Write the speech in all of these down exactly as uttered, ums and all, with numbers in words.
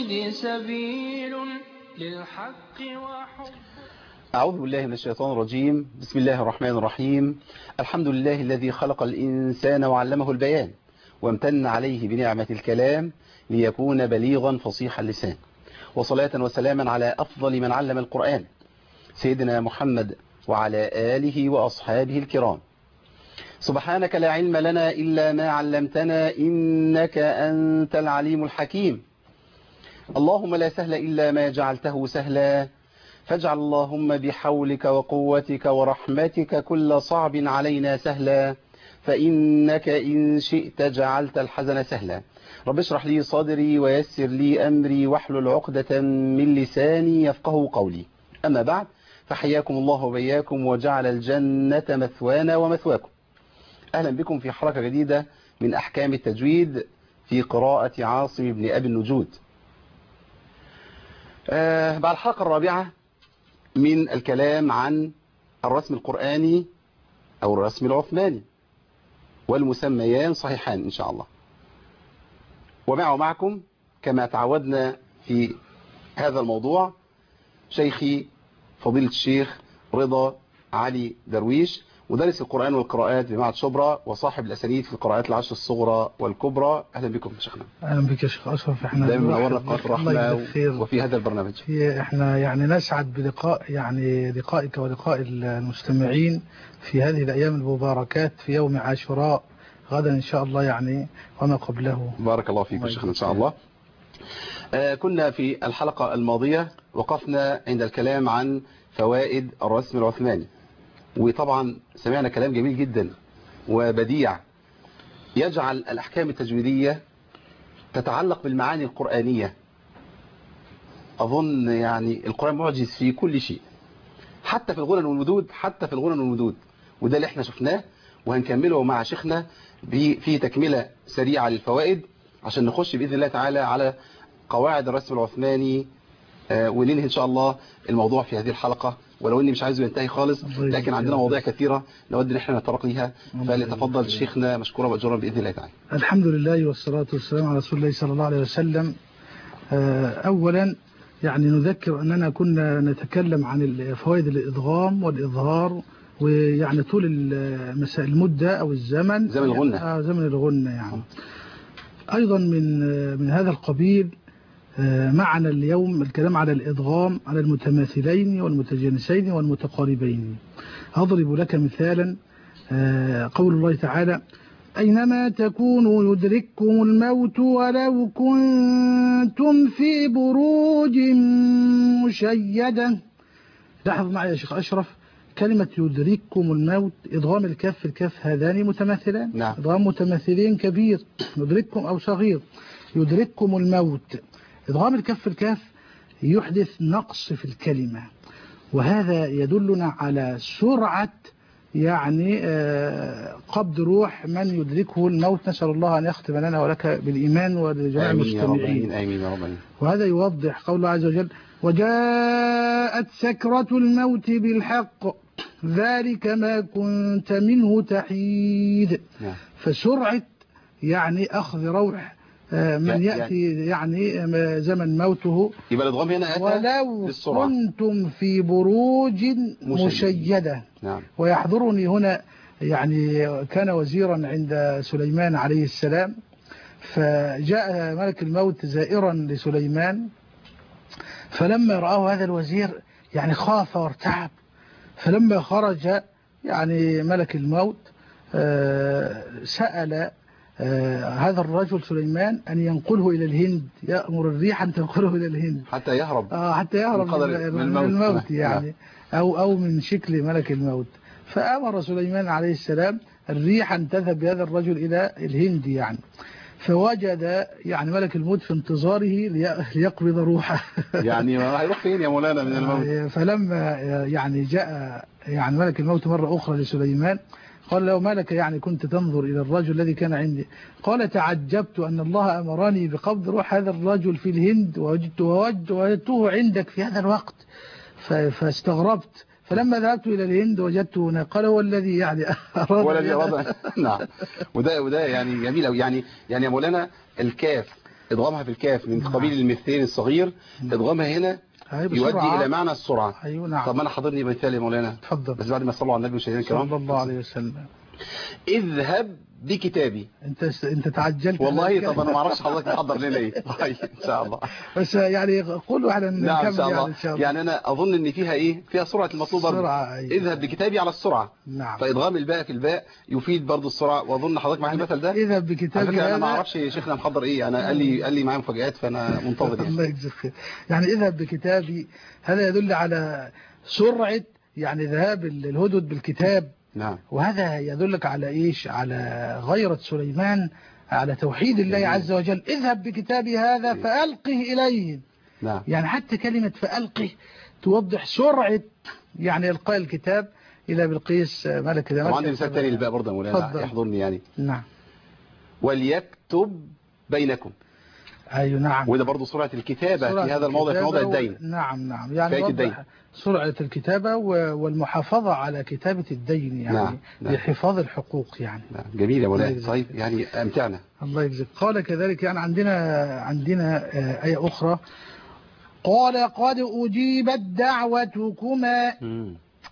الرشد سبيل للحق وحب. أعوذ بالله من الشيطان الرجيم. بسم الله الرحمن الرحيم. الحمد لله الذي خلق الإنسان وعلمه البيان وامتن عليه بنعمة الكلام ليكون بليغا فصيح اللسان، وصلاة وسلاما على أفضل من علم القرآن سيدنا محمد وعلى آله وأصحابه الكرام. سبحانك لا علم لنا إلا ما علمتنا إنك أنت العليم الحكيم. اللهم لا سهل إلا ما جعلته سهلا، فاجعل اللهم بحولك وقوتك ورحمتك كل صعب علينا سهلا، فإنك إن شئت جعلت الحزن سهلا. رب اشرح لي صدري ويسر لي أمري واحلل عقدة من لساني يفقه قولي. أما بعد، فحياكم الله وبياكم وجعل الجنة مثوانا ومثواكم. أهلا بكم في حلقة جديدة من أحكام التجويد في قراءة عاصم بن أبي النجود. آه بعد الحلقة الرابعة من الكلام عن الرسم القرآني أو الرسم العثماني، والمسميان صحيحان إن شاء الله. ومعه معكم كما تعودنا في هذا الموضوع شيخي فضيلة الشيخ رضا علي درويش، مدرس القرآن والقراءات بمعهد شبرا وصاحب الأسانيد في القراءات العشر الصغرى والكبرى. أهلا بكم شيخنا. أهلا بك يا شيخ أشرف. احنا دائما منورنا في قناة الرحمة وفي هذا البرنامج. في احنا يعني نسعد بلقاء يعني لقائك ولقاء المستمعين في هذه الأيام المباركات في يوم عاشوراء غدا إن شاء الله يعني وما قبله. بارك الله فيك يا شيخنا إن شاء الله. آه كنا في الحلقة الماضية وقفنا عند الكلام عن فوائد الرسم العثماني، وطبعا سمعنا كلام جميل جدا وبديع يجعل الأحكام التجويدية تتعلق بالمعاني القرآنية. أظن يعني القرآن معجز في كل شيء، حتى في الغنى والمدود، حتى في الغنى والمدود، وده اللي احنا شفناه وهنكمله مع شيخنا في تكملة سريعة للفوائد عشان نخش بإذن الله تعالى على قواعد الرسم العثماني آه وننهي إن شاء الله الموضوع في هذه الحلقة، ولو اني مش عايزه ينتهي خالص، لكن عندنا مواضيع كثيرة نود ان احنا نتطرق ليها. فليتفضل شيخنا مشكورا واجورا باذن الله تعالى. الحمد لله والصلاة والسلام على رسول الله صلى الله عليه وسلم. اولا يعني نذكر اننا كنا نتكلم عن فوائد الادغام والاظهار، ويعني طول المدة او الزمن زمن الغنة آه زمن الغنة يعني. ايضا من من هذا القبيل معنا اليوم الكلام على الإدغام على المتماثلين والمتجانسين والمتقاربين. أضرب لك مثالا قول الله تعالى: أينما تكونوا يدرككم الموت ولو كنتم في بروج مشيدة. لاحظ معي يا شيخ أشرف كلمة يدرككم الموت، إدغام الكاف في الكاف هذان متماثلان. نعم. إدغام متماثلين كبير، يدرككم أو صغير. يدرككم الموت، إدغام الكاف في الكاف يحدث نقص في الكلمة، وهذا يدلنا على سرعة يعني قبض روح من يدركه الموت. نسأل الله أن يختم لنا ولك بالإيمان ولجميع المستمعين. آمين يا رب. وهذا يوضح قول الله عز وجل: وجاءت سكرة الموت بالحق ذلك ما كنت منه تحيد. فسرعة يعني أخذ روح من يأتي يعني زمن موته. يبقى الادغام هنا أتى ولو بالسرعة. كنتم في بروج مشيدة. نعم. ويحضرني هنا يعني كان وزيرا عند سليمان عليه السلام، فجاء ملك الموت زائرا لسليمان، فلما رآه هذا الوزير يعني خاف وارتعب، فلما خرج يعني ملك الموت سأل آه هذا الرجل سليمان أن ينقله إلى الهند، يأمر الريح أن تنقله إلى الهند حتى يهرب آه حتى يهرب من, من, من الموت, الموت يعني أو, أو من شكل ملك الموت. فأمر سليمان عليه السلام الريح أن تذهب بهذا الرجل إلى الهند يعني. فوجد يعني ملك الموت في انتظاره ليقبض روحه. يعني هيروح فين يا مولانا من الموت؟ فلما يعني جاء يعني ملك الموت مرة أخرى لسليمان قال له: ما لك يعني كنت تنظر إلى الرجل الذي كان عندي؟ قال: تعجبت أن الله أمرني بقبض روح هذا الرجل في الهند ووجدته عندك في هذا الوقت، فاستغربت. فلما ذهبت إلى الهند وجدته هنا. قال: هو الذي يعني أراد هو الذي أراد. نعم. وده وده يعني جميل أوي. يعني يعني يا مولانا الكاف إدغامها في الكاف من نعم. قبيل المثلين الصغير، نعم. إدغامها هنا هاي يؤدي بسرعة. إلى معنى السرعة. أيوة نعم. طب ما أنا حضرني مثال يا مولانا، تفضل. بس بعد ما صلوا على النبي وسيدنا الكرام صلى الله عليه وسلم. اذهب بكتابي. انت انت تعجلت والله. طب انا ما اعرفش حضرتك محضر لنا ايه. طيب ان شاء الله. بس يعني قولوا على نكمل. نعم ان شاء الله. يعني, إن شاء الله. يعني انا اظن ان فيها ايه، فيها سرعه المطلوب برضه. سرعة. أيوة. اذهب بكتابي على السرعه. نعم. فادغام الباء في الباء يفيد برضه السرعه، واظن حضرتك معاك يعني المثل ده. اذهب بكتابي على فكره هذا. انا ما اعرفش شيخنا محضر ايه، انا قال لي قال لي معايا مفاجآت فانا منتظر. الله يجزيك خير. يعني اذهب بكتابي هذا يدل على سرعة يعني ذهاب الهدد بالكتاب. نعم. وهذا يدلك على ايش؟ على غيرة سليمان على توحيد الله عز وجل. اذهب بكتابي هذا فألقه إليه. نعم. يعني حتى كلمة فألقه توضح سرعة يعني إلقاء الكتاب إلى بلقيس ملك دمشق. طبعا عندي مثال تاني للباء برضه يا مولانا يحضرني يعني. نعم. وليكتب بينكم. أيوة نعم. وده برضه سرعة الكتابة سرعة في هذا الموضع، في موضع الدين. و... نعم نعم. يعني وضح سرعة الكتابة والمحافظة على كتابة الدين يعني. نعم. لحفاظ الحقوق يعني. نعم. جميل يا مولانا. طيب يعني أمتعنا. الله يجزيك. قال كذلك يعني عندنا عندنا آية أخرى قال قد أجيبت دعوتكما. م.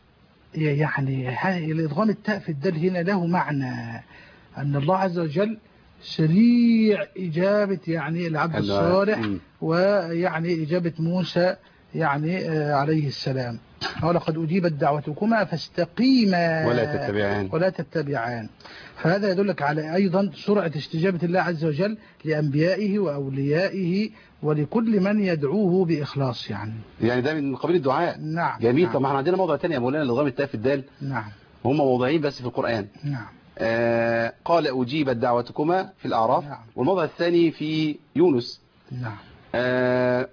يعني الإدغام التاء في الدال هنا له معنى أن الله عز وجل سريع إجابة يعني العبد الصالح، ويعني إجابة موسى يعني عليه السلام. ولقد أجيبت دعوتكما فاستقيما ولا تتبعان ولا تتبعان. فهذا يدلك على أيضا سرعة استجابة الله عز وجل لأنبيائه وأوليائه ولكل من يدعوه بإخلاص يعني. يعني ده من قبيل الدعاء. نعم. جميل. نعم. طب ما احنا عندنا موضوع ثاني يا مولانا لضغام التاء في الدال. نعم. هم موضعين بس في القرآن. نعم. آه قال أجيبت دعوتكما في الأعراف. نعم. والموضع الثاني في يونس. نعم. آه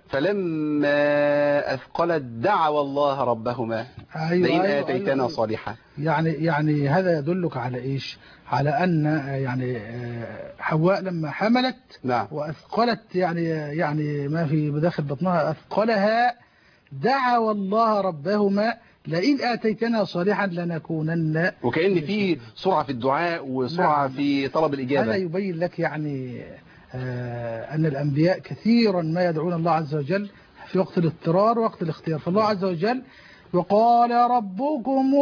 فلما أثقلت دعوى الله ربهما. أيوة لئن أيوة آتيتنا أيوة. صالحا. يعني يعني هذا يدلك على إيش؟ على أن يعني حواء لما حملت. نعم. وأثقلت يعني يعني ما في بداخل بطنها أثقلها دعوى الله ربهما لئن آتيتنا صالحا لنكونن. وكأن في سرعة في الدعاء وسرعة نعم. في طلب الإجابة. هذا يبين لك يعني آه أن الأنبياء كثيرا ما يدعون الله عز وجل في وقت الاضطرار ووقت الاختيار. فالله عز وجل وقال ربكم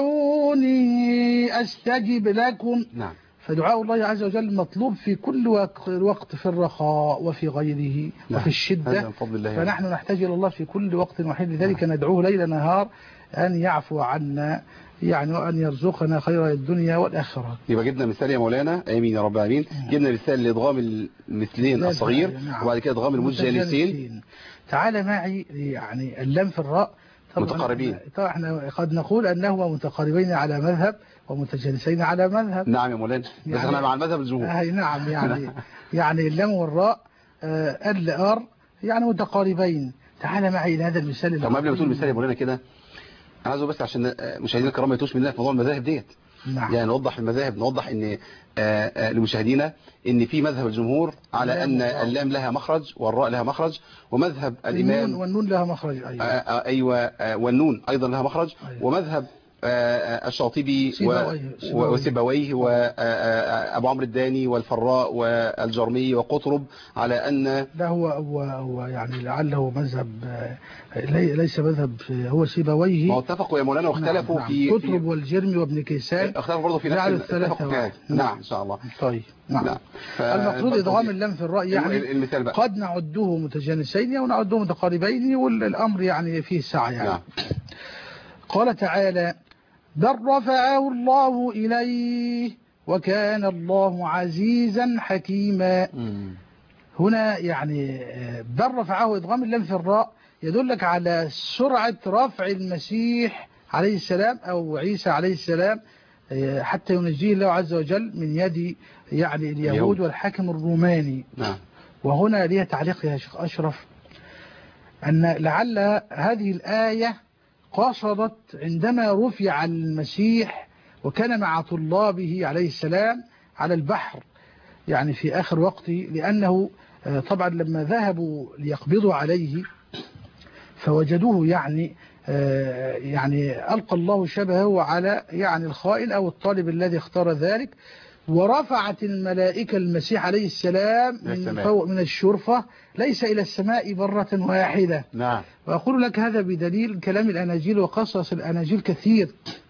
ادعوني أستجب لكم. نعم. فدعاء الله عز وجل مطلوب في كل وقت في الرخاء وفي غيره. نعم. وفي الشدة. فنحن نحتاج إلى الله في كل وقت وحين. لذلك نعم. ندعوه ليل نهار أن يعفو عنا يعني وأن يرزقنا خير الدنيا والآخرة. يبقى جبنا مثال يا مولانا. آمين يا رب العالمين. جبنا مثال لإدغام المثلين الصغير. نعم. وبعد كده إدغام المتجانسين. تعال معي يعني اللام في الراء. متقاربين. طبعا احنا قد نقول أنهما متقاربين على مذهب ومتجانسين على مذهب. نعم يا مولانا. يعني بس احنا مع المذهب الجمهور. اي نعم. يعني يعني اللام والراء آه ال ار يعني متقاربين. تعال معي الى هذا المثال. طب قبل ما تقول المثال يا مولانا كده انا عايزه بس عشان مشاهدينا الكرام ما يتوش مننا في موضوع المذاهب ديت. نعم. يعني نوضح المذاهب، نوضح ان لمشاهدينا ان في مذهب الجمهور على ان اللام لها مخرج والراء لها مخرج، ومذهب الامام والنون لها مخرج. ايوه ايوه والنون ايضا لها مخرج. أيوة. ومذهب الشاطبي وسيبويه وابو عمرو الداني والفراء والجرمي وقطرب على ان لا هو هو هو يعني لعله مذهب ليس مذهب هو سيبويه. ما اتفقوا يا مولانا واختلفوا. نعم. في قطرب والجرمي وابن كيسان اختلفوا برضه في نفس الثلاثه. نعم ان شاء الله. طيب نعم. نعم. المقصود ادغام اللام في الراء يعني المثال بقى. قد نعده متجانسين ونعده متقاربين والامر يعني فيه سعه يعني. نعم. قال تعالى بل رفعه الله إليه وكان الله عزيزا حكيما. مم. هنا يعني بل رفعه إدغام اللام في الراء يدلك على سرعة رفع المسيح عليه السلام أو عيسى عليه السلام حتى ينجيه الله عز وجل من يد يعني اليهود والحاكم الروماني. نعم. وهنا ليه تعليق يا شيخ أشرف أن لعل هذه الآية قصدت عندما رفع المسيح وكان مع طلابه عليه السلام على البحر يعني في آخر وقته، لأنه طبعا لما ذهبوا ليقبضوا عليه فوجدوه يعني يعني ألقى الله شبهه على يعني الخائن أو الطالب الذي اختار ذلك، ورفعت الملائكة المسيح عليه السلام من فوق من الشرفة ليس إلى السماء مرة واحدة. نعم. وأقول لك هذا بدليل كلام الأناجيل وقصص الأناجيل كثير.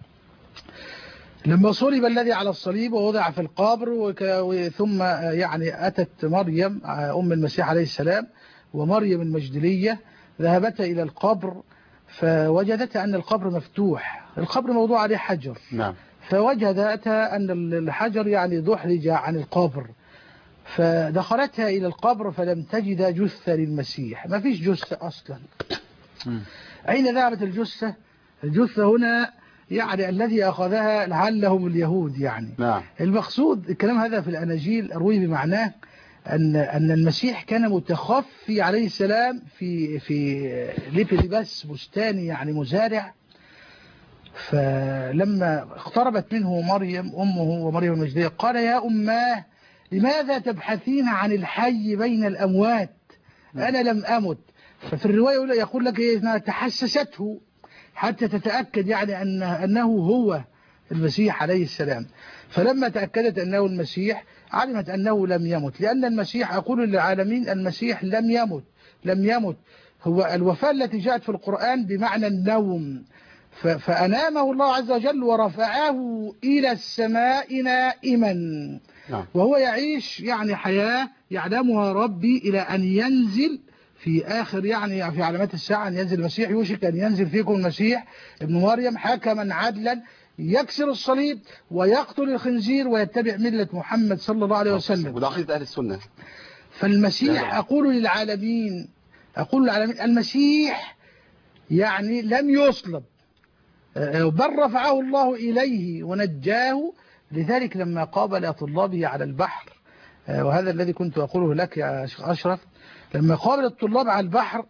لما صلب الذي على الصليب ووضع في القبر ثم يعني أتت مريم أم المسيح عليه السلام ومريم المجدلية ذهبتا إلى القبر فوجدتا أن القبر مفتوح، القبر موضوع عليه حجر. نعم. فوجدتا أن الحجر يعني دحرج عن القبر، فدخلتها إلى القبر فلم تجد جثة للمسيح، ما فيش جثة أصلا. م. أين ذهبت الجثة؟ الجثة هنا يعني الذي أخذها لعلهم اليهود يعني. نعم. المقصود الكلام هذا في الأناجيل أروي بمعناه أن أن المسيح كان متخفي عليه السلام في في لبس بستاني يعني مزارع. فلما اقتربت منه مريم أمه ومريم المجدلية قال يا أماه لماذا تبحثين عن الحي بين الأموات؟ أنا لم أمت. ففي الرواية يقول لك إنها تحسسته حتى تتأكد يعني أن أنه هو المسيح عليه السلام. فلما تأكدت أنه المسيح علمت أنه لم يمت، لأن المسيح أقول للعالمين المسيح لم يمت لم يمت هو الوفاة التي جاءت في القرآن بمعنى النوم. فأنامه الله عز وجل ورفعه إلى السماء نائما. وهو يعيش يعني حياة يعلمها ربي إلى أن ينزل في آخر يعني في علامات الساعة أن ينزل المسيح. يوشك أن ينزل فيكم المسيح ابن مريم حكما عدلا يكسر الصليب ويقتل الخنزير ويتبع ملة محمد صلى الله عليه وسلم. وده عقيدة أهل السنة. فالمسيح أقول للعالمين أقول للعالمين المسيح يعني لم يصلب بل رفعه الله إليه ونجاه. لذلك لما قابل طلابه على البحر، وهذا الذي كنت أقوله لك يا شيخ أشرف، لما قابل الطلاب على البحر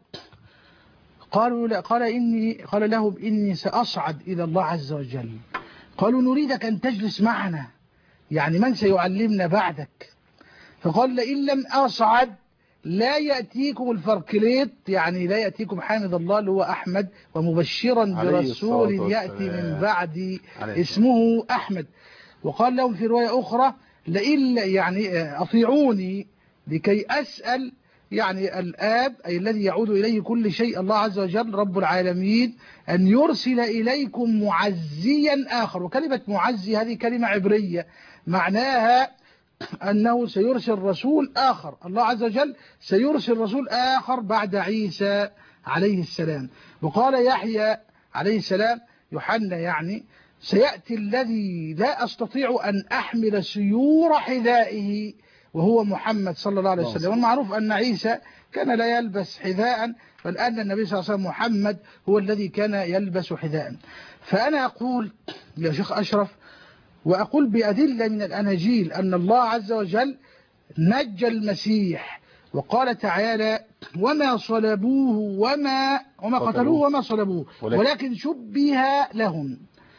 قالوا لا قال إني قال لهم إني سأصعد إلى الله عز وجل. قالوا نريدك أن تجلس معنا، يعني من سيعلمنا بعدك؟ فقال لئن لم أصعد لا يأتيكم الفركليت، يعني لا يأتيكم حامد الله اللي هو أحمد ومبشرا برسول يأتي من بعدي اسمه أحمد. وقال لهم في رواية أخرى لئن يعني أطيعوني لكي أسأل يعني الآب أي الذي يعود إليه كل شيء الله عز وجل رب العالمين أن يرسل إليكم معزيا آخر. وكلمة معزي هذه كلمة عبرية معناها أنه سيرسل رسول آخر، الله عز وجل سيرسل رسول آخر بعد عيسى عليه السلام. وقال يحيى عليه السلام يوحنا يعني سيأتي الذي لا أستطيع أن أحمل سيور حذائه وهو محمد صلى الله عليه وسلم. والمعروف أن عيسى كان لا يلبس حذاء، بل أن النبي صلى الله عليه وسلم محمد هو الذي كان يلبس حذاء. فأنا أقول يا شيخ أشرف وأقول بأدلة من الأناجيل أن الله عز وجل نجى المسيح وقال تعالى وما صلبوه وما وما قتلوه وما صلبوه ولكن شبه لهم.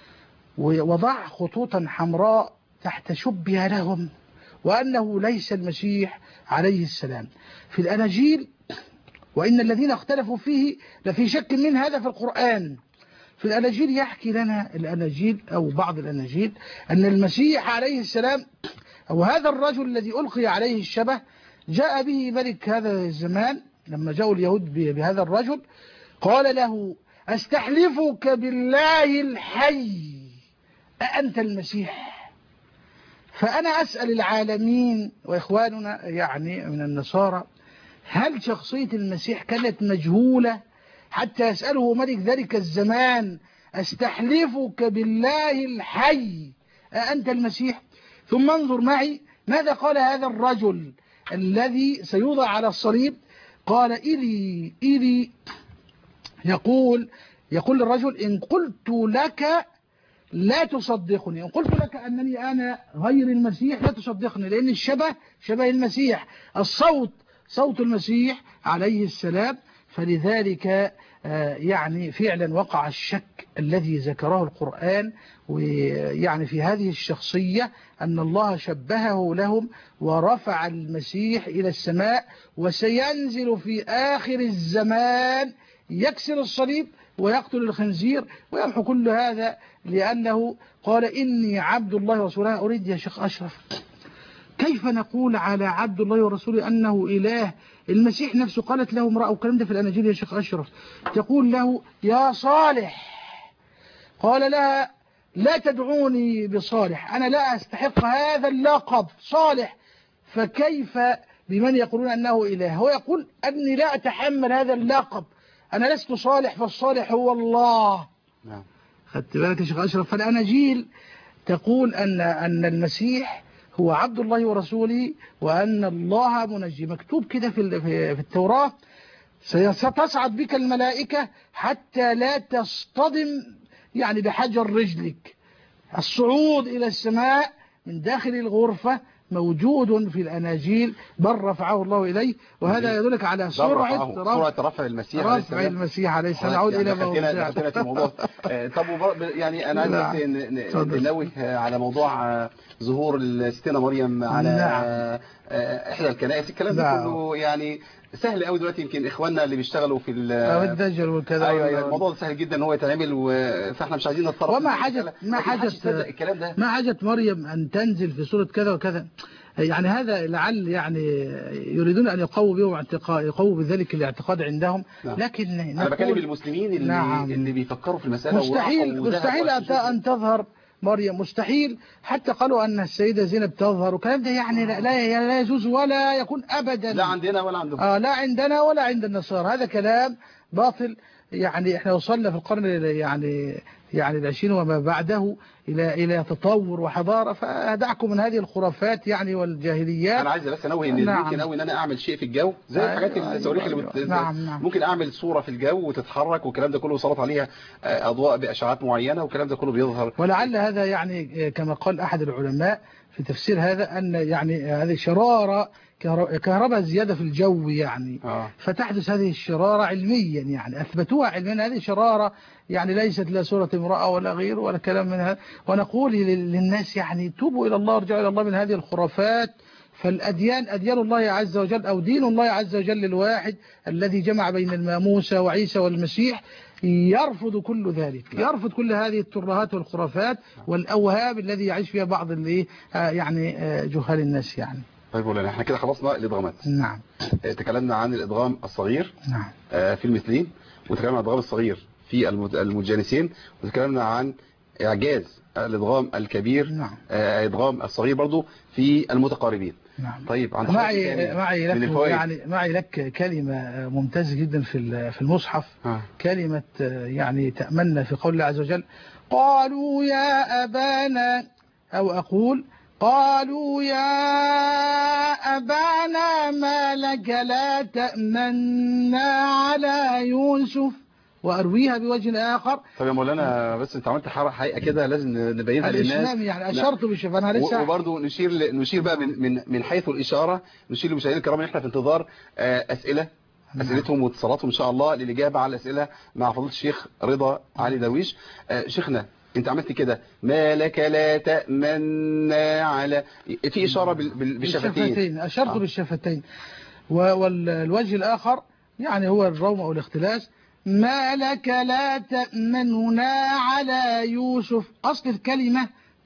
ووضع خطوطا حمراء تحت شبه لهم وأنه ليس المسيح عليه السلام في الأناجيل. وإن الذين اختلفوا فيه لفي شك من هذا في القرآن. في الأناجيل يحكي لنا الأناجيل أو بعض الأناجيل أن المسيح عليه السلام أو هذا الرجل الذي ألقي عليه الشبه جاء به ملك هذا الزمان. لما جاءوا اليهود بهذا الرجل قال له أستحلفك بالله الحي أأنت المسيح؟ فأنا أسأل العالمين وإخواننا يعني من النصارى هل شخصية المسيح كانت مجهولة حتى يسأله ملك ذلك الزمان أستحلفك بالله الحي أأنت المسيح؟ ثم انظر معي ماذا قال هذا الرجل الذي سيوضع على الصليب. قال إلي إلي يقول يقول الرجل إن قلت لك لا تصدقني، إن قلت لك أنني أنا غير المسيح لا تصدقني، لأن الشبه شبه المسيح، الصوت صوت المسيح عليه السلام. فلذلك يعني فعلا وقع الشك الذي ذكره القرآن ويعني في هذه الشخصية أن الله شبهه لهم ورفع المسيح إلى السماء وسينزل في آخر الزمان يكسر الصليب ويقتل الخنزير ويمحو كل هذا، لأنه قال إني عبد الله ورسوله. أريد يا شيخ أشرف، كيف نقول على عبد الله ورسوله أنه إله؟ المسيح نفسه قالت له امرأة، وكلام ده في الأناجيل يا شيخ أشرف، تقول له يا صالح، قال لها لا تدعوني بصالح، أنا لا أستحق هذا اللقب صالح. فكيف بمن يقولون أنه إله؟ هو يقول أني لا أتحمل هذا اللقب، أنا لست صالح، فالصالح هو الله. نعم. خدت بالك يا شيخ أشرف؟ فالأناجيل تقول أن أن المسيح هو عبد الله ورسوله، وأن الله منجي. مكتوب كده في في التوراة ستصعد بك الملائكة حتى لا تصطدم يعني بحجر رجلك. الصعود إلى السماء من داخل الغرفة موجود في الأناجيل، بل رفعه الله إليه، وهذا يدلك على سرعة سرعة رفع المسيح عليه رفع المسيح عليه السلام. نعود إلى موضوعنا في الموضوع. طب يعني أنا عايز ننوه على موضوع ظهور الستنا مريم على نعم. إحدى الكنائس. الكلام ده نعم. كله يعني سهل قوي دلوقتي، يمكن اخواننا اللي بيشتغلوا في الدجل وكذا. ايوه ايوه الموضوع سهل جدا ان هو يتعمل، و... فاحنا مش عايزين نتطرق. وما حاجه ما حاجه الكلام ده، ما حاجه مريم ان تنزل في سوره كذا وكذا، يعني هذا لعل يعني يريدون ان يقووا به اعتقاد يقووا بذلك الاعتقاد عندهم. نعم. لكن انا بكلم المسلمين اللي نعم. اللي بيفكروا في المساله. مستحيل مستحيل ان تظهر مريم، مستحيل. حتى قالوا أن السيدة زينب تظهر وكلام ده، يعني لا, لا يجوز ولا يكون أبدا، لا عندنا ولا عندهم. آه لا عندنا ولا عند النصارى، هذا كلام باطل. يعني احنا وصلنا في القرن يعني يعني العشرين وما بعده إلى إلى تطور وحضارة، فدعكم من هذه الخرافات يعني والجاهليات. أنا عايز بس أنوه إن نعم. ممكن أوي إن أنا أعمل شيء في الجو زي أيوة الحاجات أيوة الصواريخ اللي بت... نعم نعم. ممكن أعمل صورة في الجو وتتحرك والكلام ده كله، وصلت عليها أضواء بأشعات معينة والكلام ده كله بيظهر. ولعل هذا يعني كما قال أحد العلماء في تفسير هذا أن يعني هذه شرارة كهرباء زيادة في الجو يعني آه. فتحدث هذه الشرارة علميا، يعني أثبتوها علميا. هذه شرارة يعني ليست لا صورة امرأة ولا غير ولا كلام منها. ونقول للناس يعني توبوا إلى الله، ارجعوا إلى الله من هذه الخرافات. فالأديان أديان الله عز وجل أو دين الله عز وجل الواحد الذي جمع بين الماموسة وعيسى والمسيح يرفض كل ذلك، يرفض كل هذه الترهات والخرافات والأوهام الذي يعيش فيها بعض اللي يعني جهال الناس يعني. طيب ولا احنا كده خلصنا الادغامات. نعم. تكلمنا عن الادغام الصغير نعم في المثلين، وتكلمنا عن الادغام الصغير في المتجانسين، وتكلمنا عن اعجاز الادغام الكبير. نعم. ادغام الصغير برضو في المتقاربين. نعم. طيب عن معي معي لك يعني معي لك كلمة ممتازة جدا في في المصحف. ها. كلمة يعني تأملنا في قول الله عز وجل قالوا يا أبانا، أو أقول قالوا يا أبانا ما لك لا تأمنا على يوسف، وأرويها بوجه آخر. طب يا مولانا بس انت عملت حقيقة كده لازم نبينها للناس. الإسلام يعني أشرت بالشفاء أنا لسه. وبرضه نشير نشير بقى من من من حيث الإشارة، نشير للمشاهدين الكرام ان احنا في انتظار أسئلة أسئلتهم واتصالاتهم إن شاء الله للإجابة على الأسئلة مع فضيلة الشيخ رضا علي درويش. شيخنا انت عملت كده ما لك لا تأمنا على، في إشارة بالشفتين. أشرت آه. بالشفتين. والوجه الآخر يعني هو الروم أو الاختلاس. ما لك لا تأمننا على يوسف، أصل الكلمة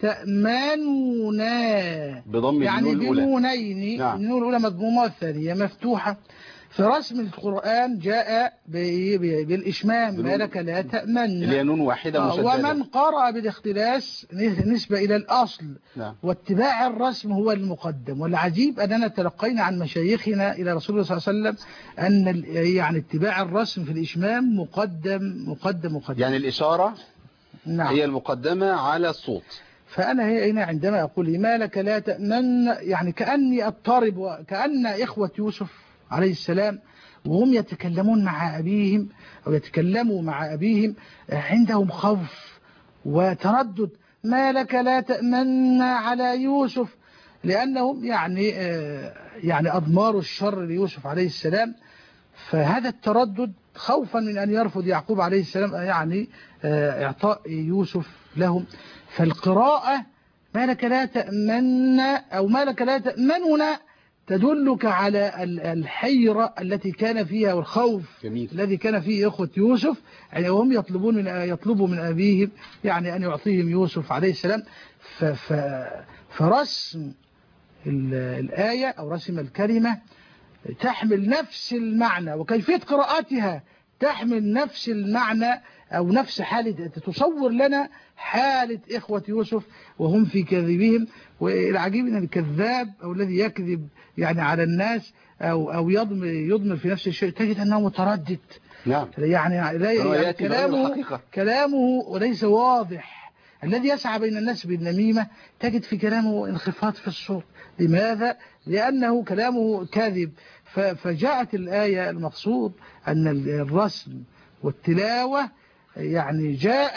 تأمننا بضم يعني بنونين. نعم. النون الأولى مضمومة والثانية مفتوحة. في رسم القرآن جاء بالإشمام ما لك لا تأمن، اللي هي نون واحدة مشددة. ومن قرأ بالاختلاس نسبة إلى الأصل. نعم. واتباع الرسم هو المقدم. والعجيب أننا تلقينا عن مشايخنا إلى رسول الله صلى الله عليه وسلم أن يعني اتباع الرسم في الإشمام مقدم مقدم مقدم يعني الإشارة. نعم. هي المقدمة على الصوت. فأنا هنا عندما أقول ما لك لا تأمن يعني كأني أضطرب، وكأن إخوة يوسف عليه السلام وهم يتكلمون مع أبيهم أو يتكلموا مع أبيهم عندهم خوف وتردد. ما لك لا تأمن على يوسف، لأنهم يعني يعني أضمار الشر ليوسف عليه السلام. فهذا التردد خوفا من أن يرفض يعقوب عليه السلام يعني إعطاء يوسف لهم. فالقراءة ما لك لا تأمن أو ما لك لا تأمننا تدلك على الحيرة التي كان فيها والخوف جميل. الذي كان فيه إخوة يوسف، يعني هم يطلبون من يطلبوا من أبيهم يعني أن يعطيهم يوسف عليه السلام. ف ف فرسم الآية أو رسم الكلمة تحمل نفس المعنى، وكيفية قراءتها تحمل نفس المعنى أو نفس حالة، تصور لنا حالة إخوة يوسف وهم في كذبهم. والعجيب أن الكذاب أو الذي يكذب يعني على الناس أو أو يضمر يضمر في نفس الشيء تجد أنه متردد. نعم. يعني, لا يعني كلامه كلامه وليس واضح. الذي يسعى بين الناس بالنميمة تجد في كلامه انخفاض في الصوت. لماذا؟ لأنه كلامه كاذب. فجاءت الآية المقصود أن الرسم والتلاوة يعني جاء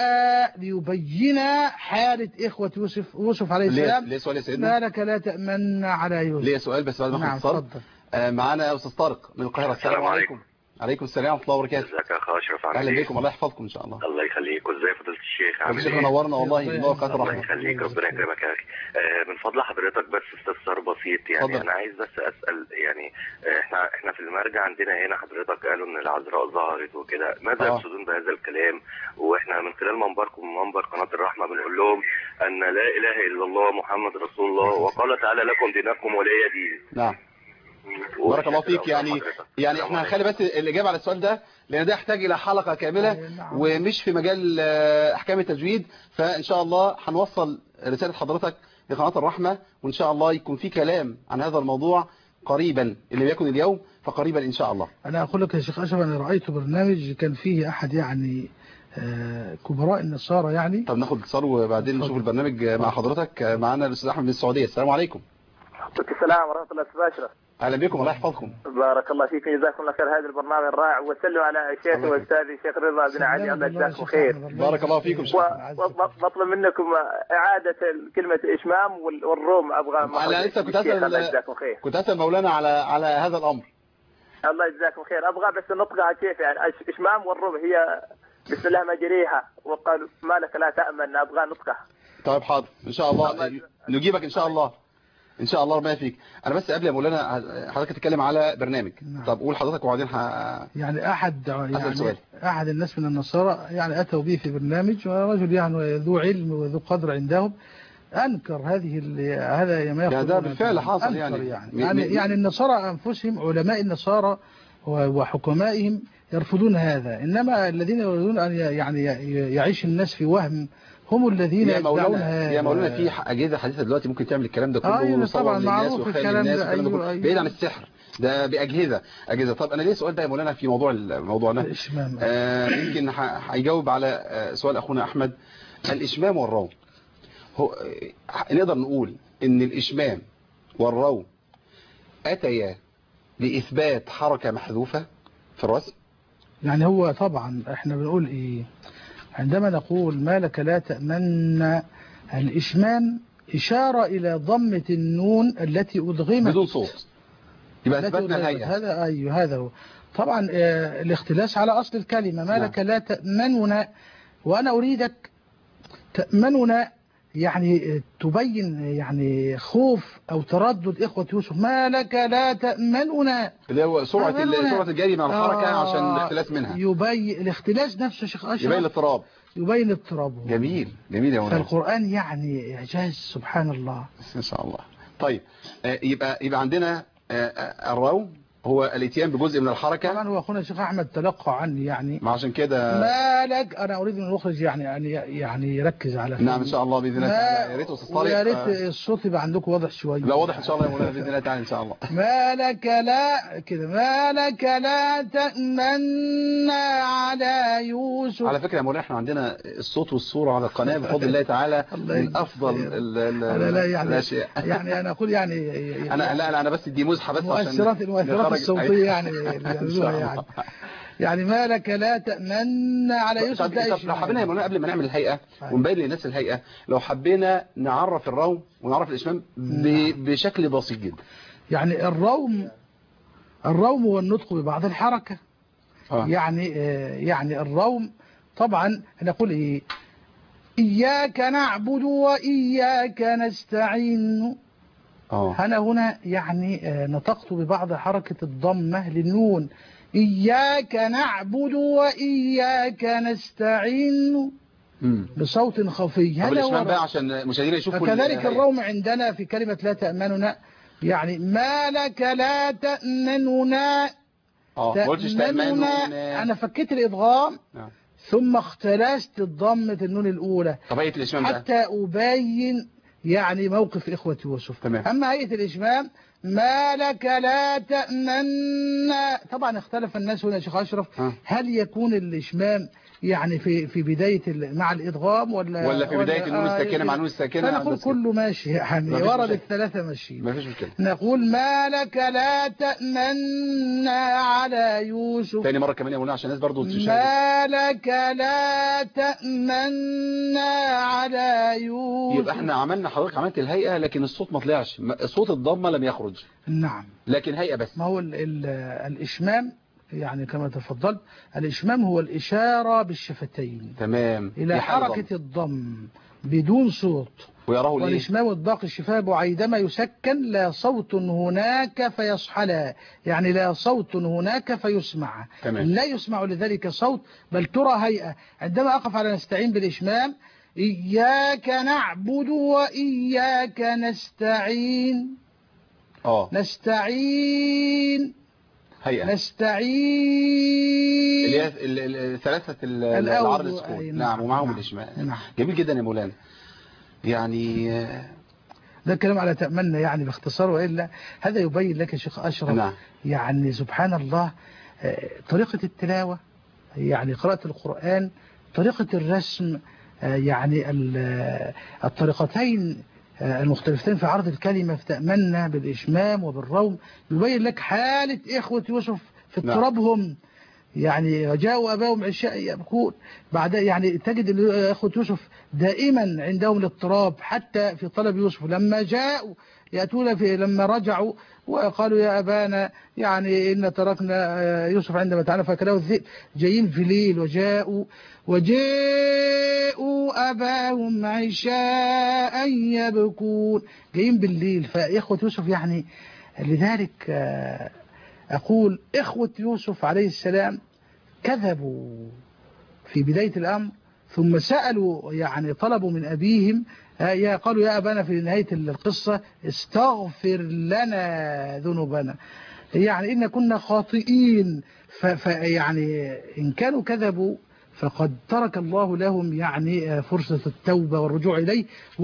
ليبين حالة إخوة يوسف يوسف عليه السلام. ليه سؤال يا سيدنا؟ ما لك لا تأمن على يوسف. ليه سؤال بس بعد ما نعم اختصر. آه معانا أستاذ طارق من القاهرة. السلام عليكم. عليكم السلام ورحمة الله وبركاته. ازيك يا اخ اشرف؟ عامل اهلا ايه؟ بكم، الله يحفظكم ان شاء الله. الله يخليك. وازاي فضيله الشيخ؟ عامل الشيخ ايه؟ نورنا والله نور قناه الله الرحمه. يخليك، ربنا يكرمك يا اخي. آه من فضل حضرتك بس استفسار بسيط يعني. فضل. انا عايز بس اسال يعني آه احنا احنا في المرجع عندنا هنا حضرتك قالوا ان العذراء ظهرت وكده، ماذا آه. يقصدون بهذا الكلام؟ واحنا من خلال منبركم منبر قناه الرحمه بنقول لهم ان لا اله الا الله محمد رسول الله، وقال تعالى لكم دينكم ولي دين. نعم. بارك الله فيك. يعني يعني احنا هنخلي بس الإجابة على السؤال ده لأن ده يحتاج إلى حلقة كاملة ومش في مجال أحكام التجويد، فإن شاء الله هنوصل رسالة حضرتك لقناة الرحمة، وإن شاء الله يكون في كلام عن هذا الموضوع قريبا، اللي يكون اليوم فقريبا إن شاء الله. أنا أقول لك يا شيخ أشرف، أنا رأيت برنامج كان فيه أحد يعني كبراء النصارى يعني. طب ناخد اتصال وبعدين نشوف البرنامج مع حضرتك. معنا الأستاذ أحمد من السعودية. السلام عليكم. السلام ورحمة الله. أستاذ أشرف اهلا بكم، الله يحفظكم. بارك الله فيكم، جزاكم الله خير هذا البرنامج الرائع، وسلوا على شيخي واستاذي الشيخ رضا بن علي، الله يجزاكم خير. بارك الله فيكم. وبطلب منكم اعاده كلمه اشمام والروم، ابغى. انا لسه كنت اسال كنت اسال مولانا على على هذا الامر. الله يجزاكم خير. ابغى بس نطقها كيف يعني. اشمام والروم هي بسم الله مجريها، وقال ما لك لا تامن، ابغى نطقها. طيب حاضر ان شاء الله نجيبك ان شاء الله ان شاء الله. ربنا يفيك. انا بس قبل يا مولانا حضرتك تتكلم على برنامج. نعم. طب قول حضرتك وبعدين ح... يعني احد يعني سؤال. احد الناس من النصارى يعني اتوا به في برنامج، ورجل يعني ذو علم وذو قدر عندهم انكر هذه هذا ما يقول. ده بالفعل حاصل يعني. يعني يعني, يعني النصارى انفسهم، علماء النصارى وحكمائهم يرفضون هذا، انما الذين يريدون ان يعني يعيش الناس في وهم هم الذين يدعون هذا. يا مولانا في اجهزه حديثه دلوقتي ممكن تعمل الكلام ده كله. ايوه طبعا معروف الكلام ده. أيوة أيوة. بعيد عن السحر ده باجهزه اجهزه. طب انا ليه سؤال ده يا مولانا في موضوع موضوعنا الاشمام. آه يمكن هيجاوب على سؤال اخونا احمد. الاشمام والروم، هو نقدر نقول ان الاشمام والروم اتيا لاثبات حركه محذوفه في الرسم. يعني هو طبعا احنا بنقول ايه عندما نقول ما لك لا تأمن، الإشمام إشارة إلى ضمة النون التي أدغمت بدون صوت، يبقى أثبتنا الهيئة. هذا أيوه هذا هو طبعا آه الاختلاس على أصل الكلمة ما لك لا تأمننا، وأنا أريدك تأمننا يعني تبين يعني خوف أو تردد إخوة يوسف. ما لك لا تأمننا اللي هو سرعة سرعة الجري مع الحركة آه عشان الاختلاس منها. يبين الاختلاس نفسه شيخ أشرف، يبين الاضطراب. يبين الاضطراب. جميل جميل يا مولانا. فالقرآن يعني إعجاز سبحان الله. إن شاء الله. طيب يبقى يبقى عندنا الروم هو الاتيان بجزء من الحركة. طبعا هو اخونا الشيخ احمد تلقى عني يعني، ما عشان كده مالك انا اريد ان المخرج يعني ان يعني يركز على نعم ان شاء الله باذن الله تعالى. يا ريت استاذ طارق يا ريت الصوت يبقى عندكم واضح شويه. لا واضح ان شاء الله يا مولانا باذن الله تعالى ان شاء الله. مالك لا كده مالك لا تأمن على يوسف. على فكره يا مولانا احنا عندنا الصوت والصوره على القناه بفضل الله تعالى من افضل لا لا يعني الاشياء. يعني انا اقول يعني, يعني انا لا لا انا بس دي مزحه بس عشان المؤثرات المؤثرات الصوتيه يعني يعني يعني ما لك لا تأمن على يوسف. طب لو حبينا يا مولانا قبل ما نعمل الهيئة ونبين للناس الهيئة، لو حبينا نعرف الروم ونعرف الإشمام بشكل بسيط جدا. يعني الروم الروم هو النطق ببعض الحركة. آه. يعني يعني الروم طبعا نقول ايه إياك نعبد وإياك نستعين. اه أنا هنا يعني آه، نطقت ببعض حركة الضمة للنون. إياك نعبد وإياك نستعين امم بصوت خفي. طب هذا الاشمام بقى هو. عشان مشاهدينا يشوفوا فكذلك الهيئة. الروم عندنا في كلمة لا تأمننا، يعني ما لك لا تأمننا. اه ما قلتش تأمننا تأمنوا. أنا فكيت الإدغام آه. ثم اختلست الضمة النون الأولى طب هيئة الاشمام بقى. حتى أبين يعني موقف إخوة يوسف. تمام. أما هيئة الإشمام ما لك لا تأمنا، طبعا اختلف الناس هنا يا شيخ أشرف، ها. هل يكون الإشمام يعني في في بداية ال- مع الإدغام ولا ولا في بداية النون الساكنة مع النون الساكنة؟ فنقول بس كده. كله ماشي، يعني مفيش ورد مشكلة. الثلاثة ماشيين. مفيش مشكلة. نقول ما لك لا تأمنا على يوسف. تاني مرة كمان يا مولانا عشان الناس برضو تشاهد. ما لك لا تأمنا على يوسف. يبقى احنا عملنا، حضرتك عملت الهيئة لكن الصوت ما طلعش، صوت الضمة لم يخرج. نعم. لكن هيئة بس. ما هو ال ال الإشمام يعني كما تفضلت، الإشمام هو الإشارة بالشفتين تمام. إلى يحل ضم. حركة الضم بدون صوت. ويراه ليه؟ والإشمام الضاق الشفاه عندما يسكن لا صوت هناك فيصحلا، يعني لا صوت هناك فيسمع. تمام. لا يسمع لذلك صوت بل ترى هيئة. عندما أقف على نستعين بالإشمام إياك نعبد وإياك نستعين. اه نستعين هيئة نستعين اللي هي ال- ال- الثلاثة ال- الأول. العرض السكون. أي نعم. نعم. ومعهم نعم. الإشمام. نعم. جميل جدا يا مولانا. يعني آه، ده كلام على تأملنا يعني باختصار، وإلا هذا يبين لك يا شيخ أشرف. نعم. يعني سبحان الله، آه، طريقة التلاوة يعني قراءة القرآن، طريقة الرسم، آه، يعني ال- آه، الطريقتين آه، المختلفتين في عرض الكلمة في تأملنا بالإشمام وبالروم، يبين لك حالة إخوة يوسف في نعم. اضطرابهم. يعني جاءوا أباهم عشاء يبكون، بعد يعني تجد ال- أخوة يوسف دائما عندهم الاضطراب حتى في طلب يوسف. لما جاءوا يأتون في لما رجعوا وقالوا يا أبانا يعني إن تركنا يوسف عندما تعالى فأكله الذئب، جايين في ليل وجاءوا وجاءوا أباهم عشاء يبكون، جايين بالليل. فإخوة يوسف يعني لذلك آه، أقول إخوة يوسف عليه السلام كذبوا في بداية الأمر، ثم سألوا يعني طلبوا من أبيهم آه، يا قالوا يا أبانا في نهاية القصة استغفر لنا ذنوبنا، يعني إن كنا خاطئين. فيعني إن كانوا كذبوا فقد ترك الله لهم يعني آه، فرصة التوبة والرجوع إليه،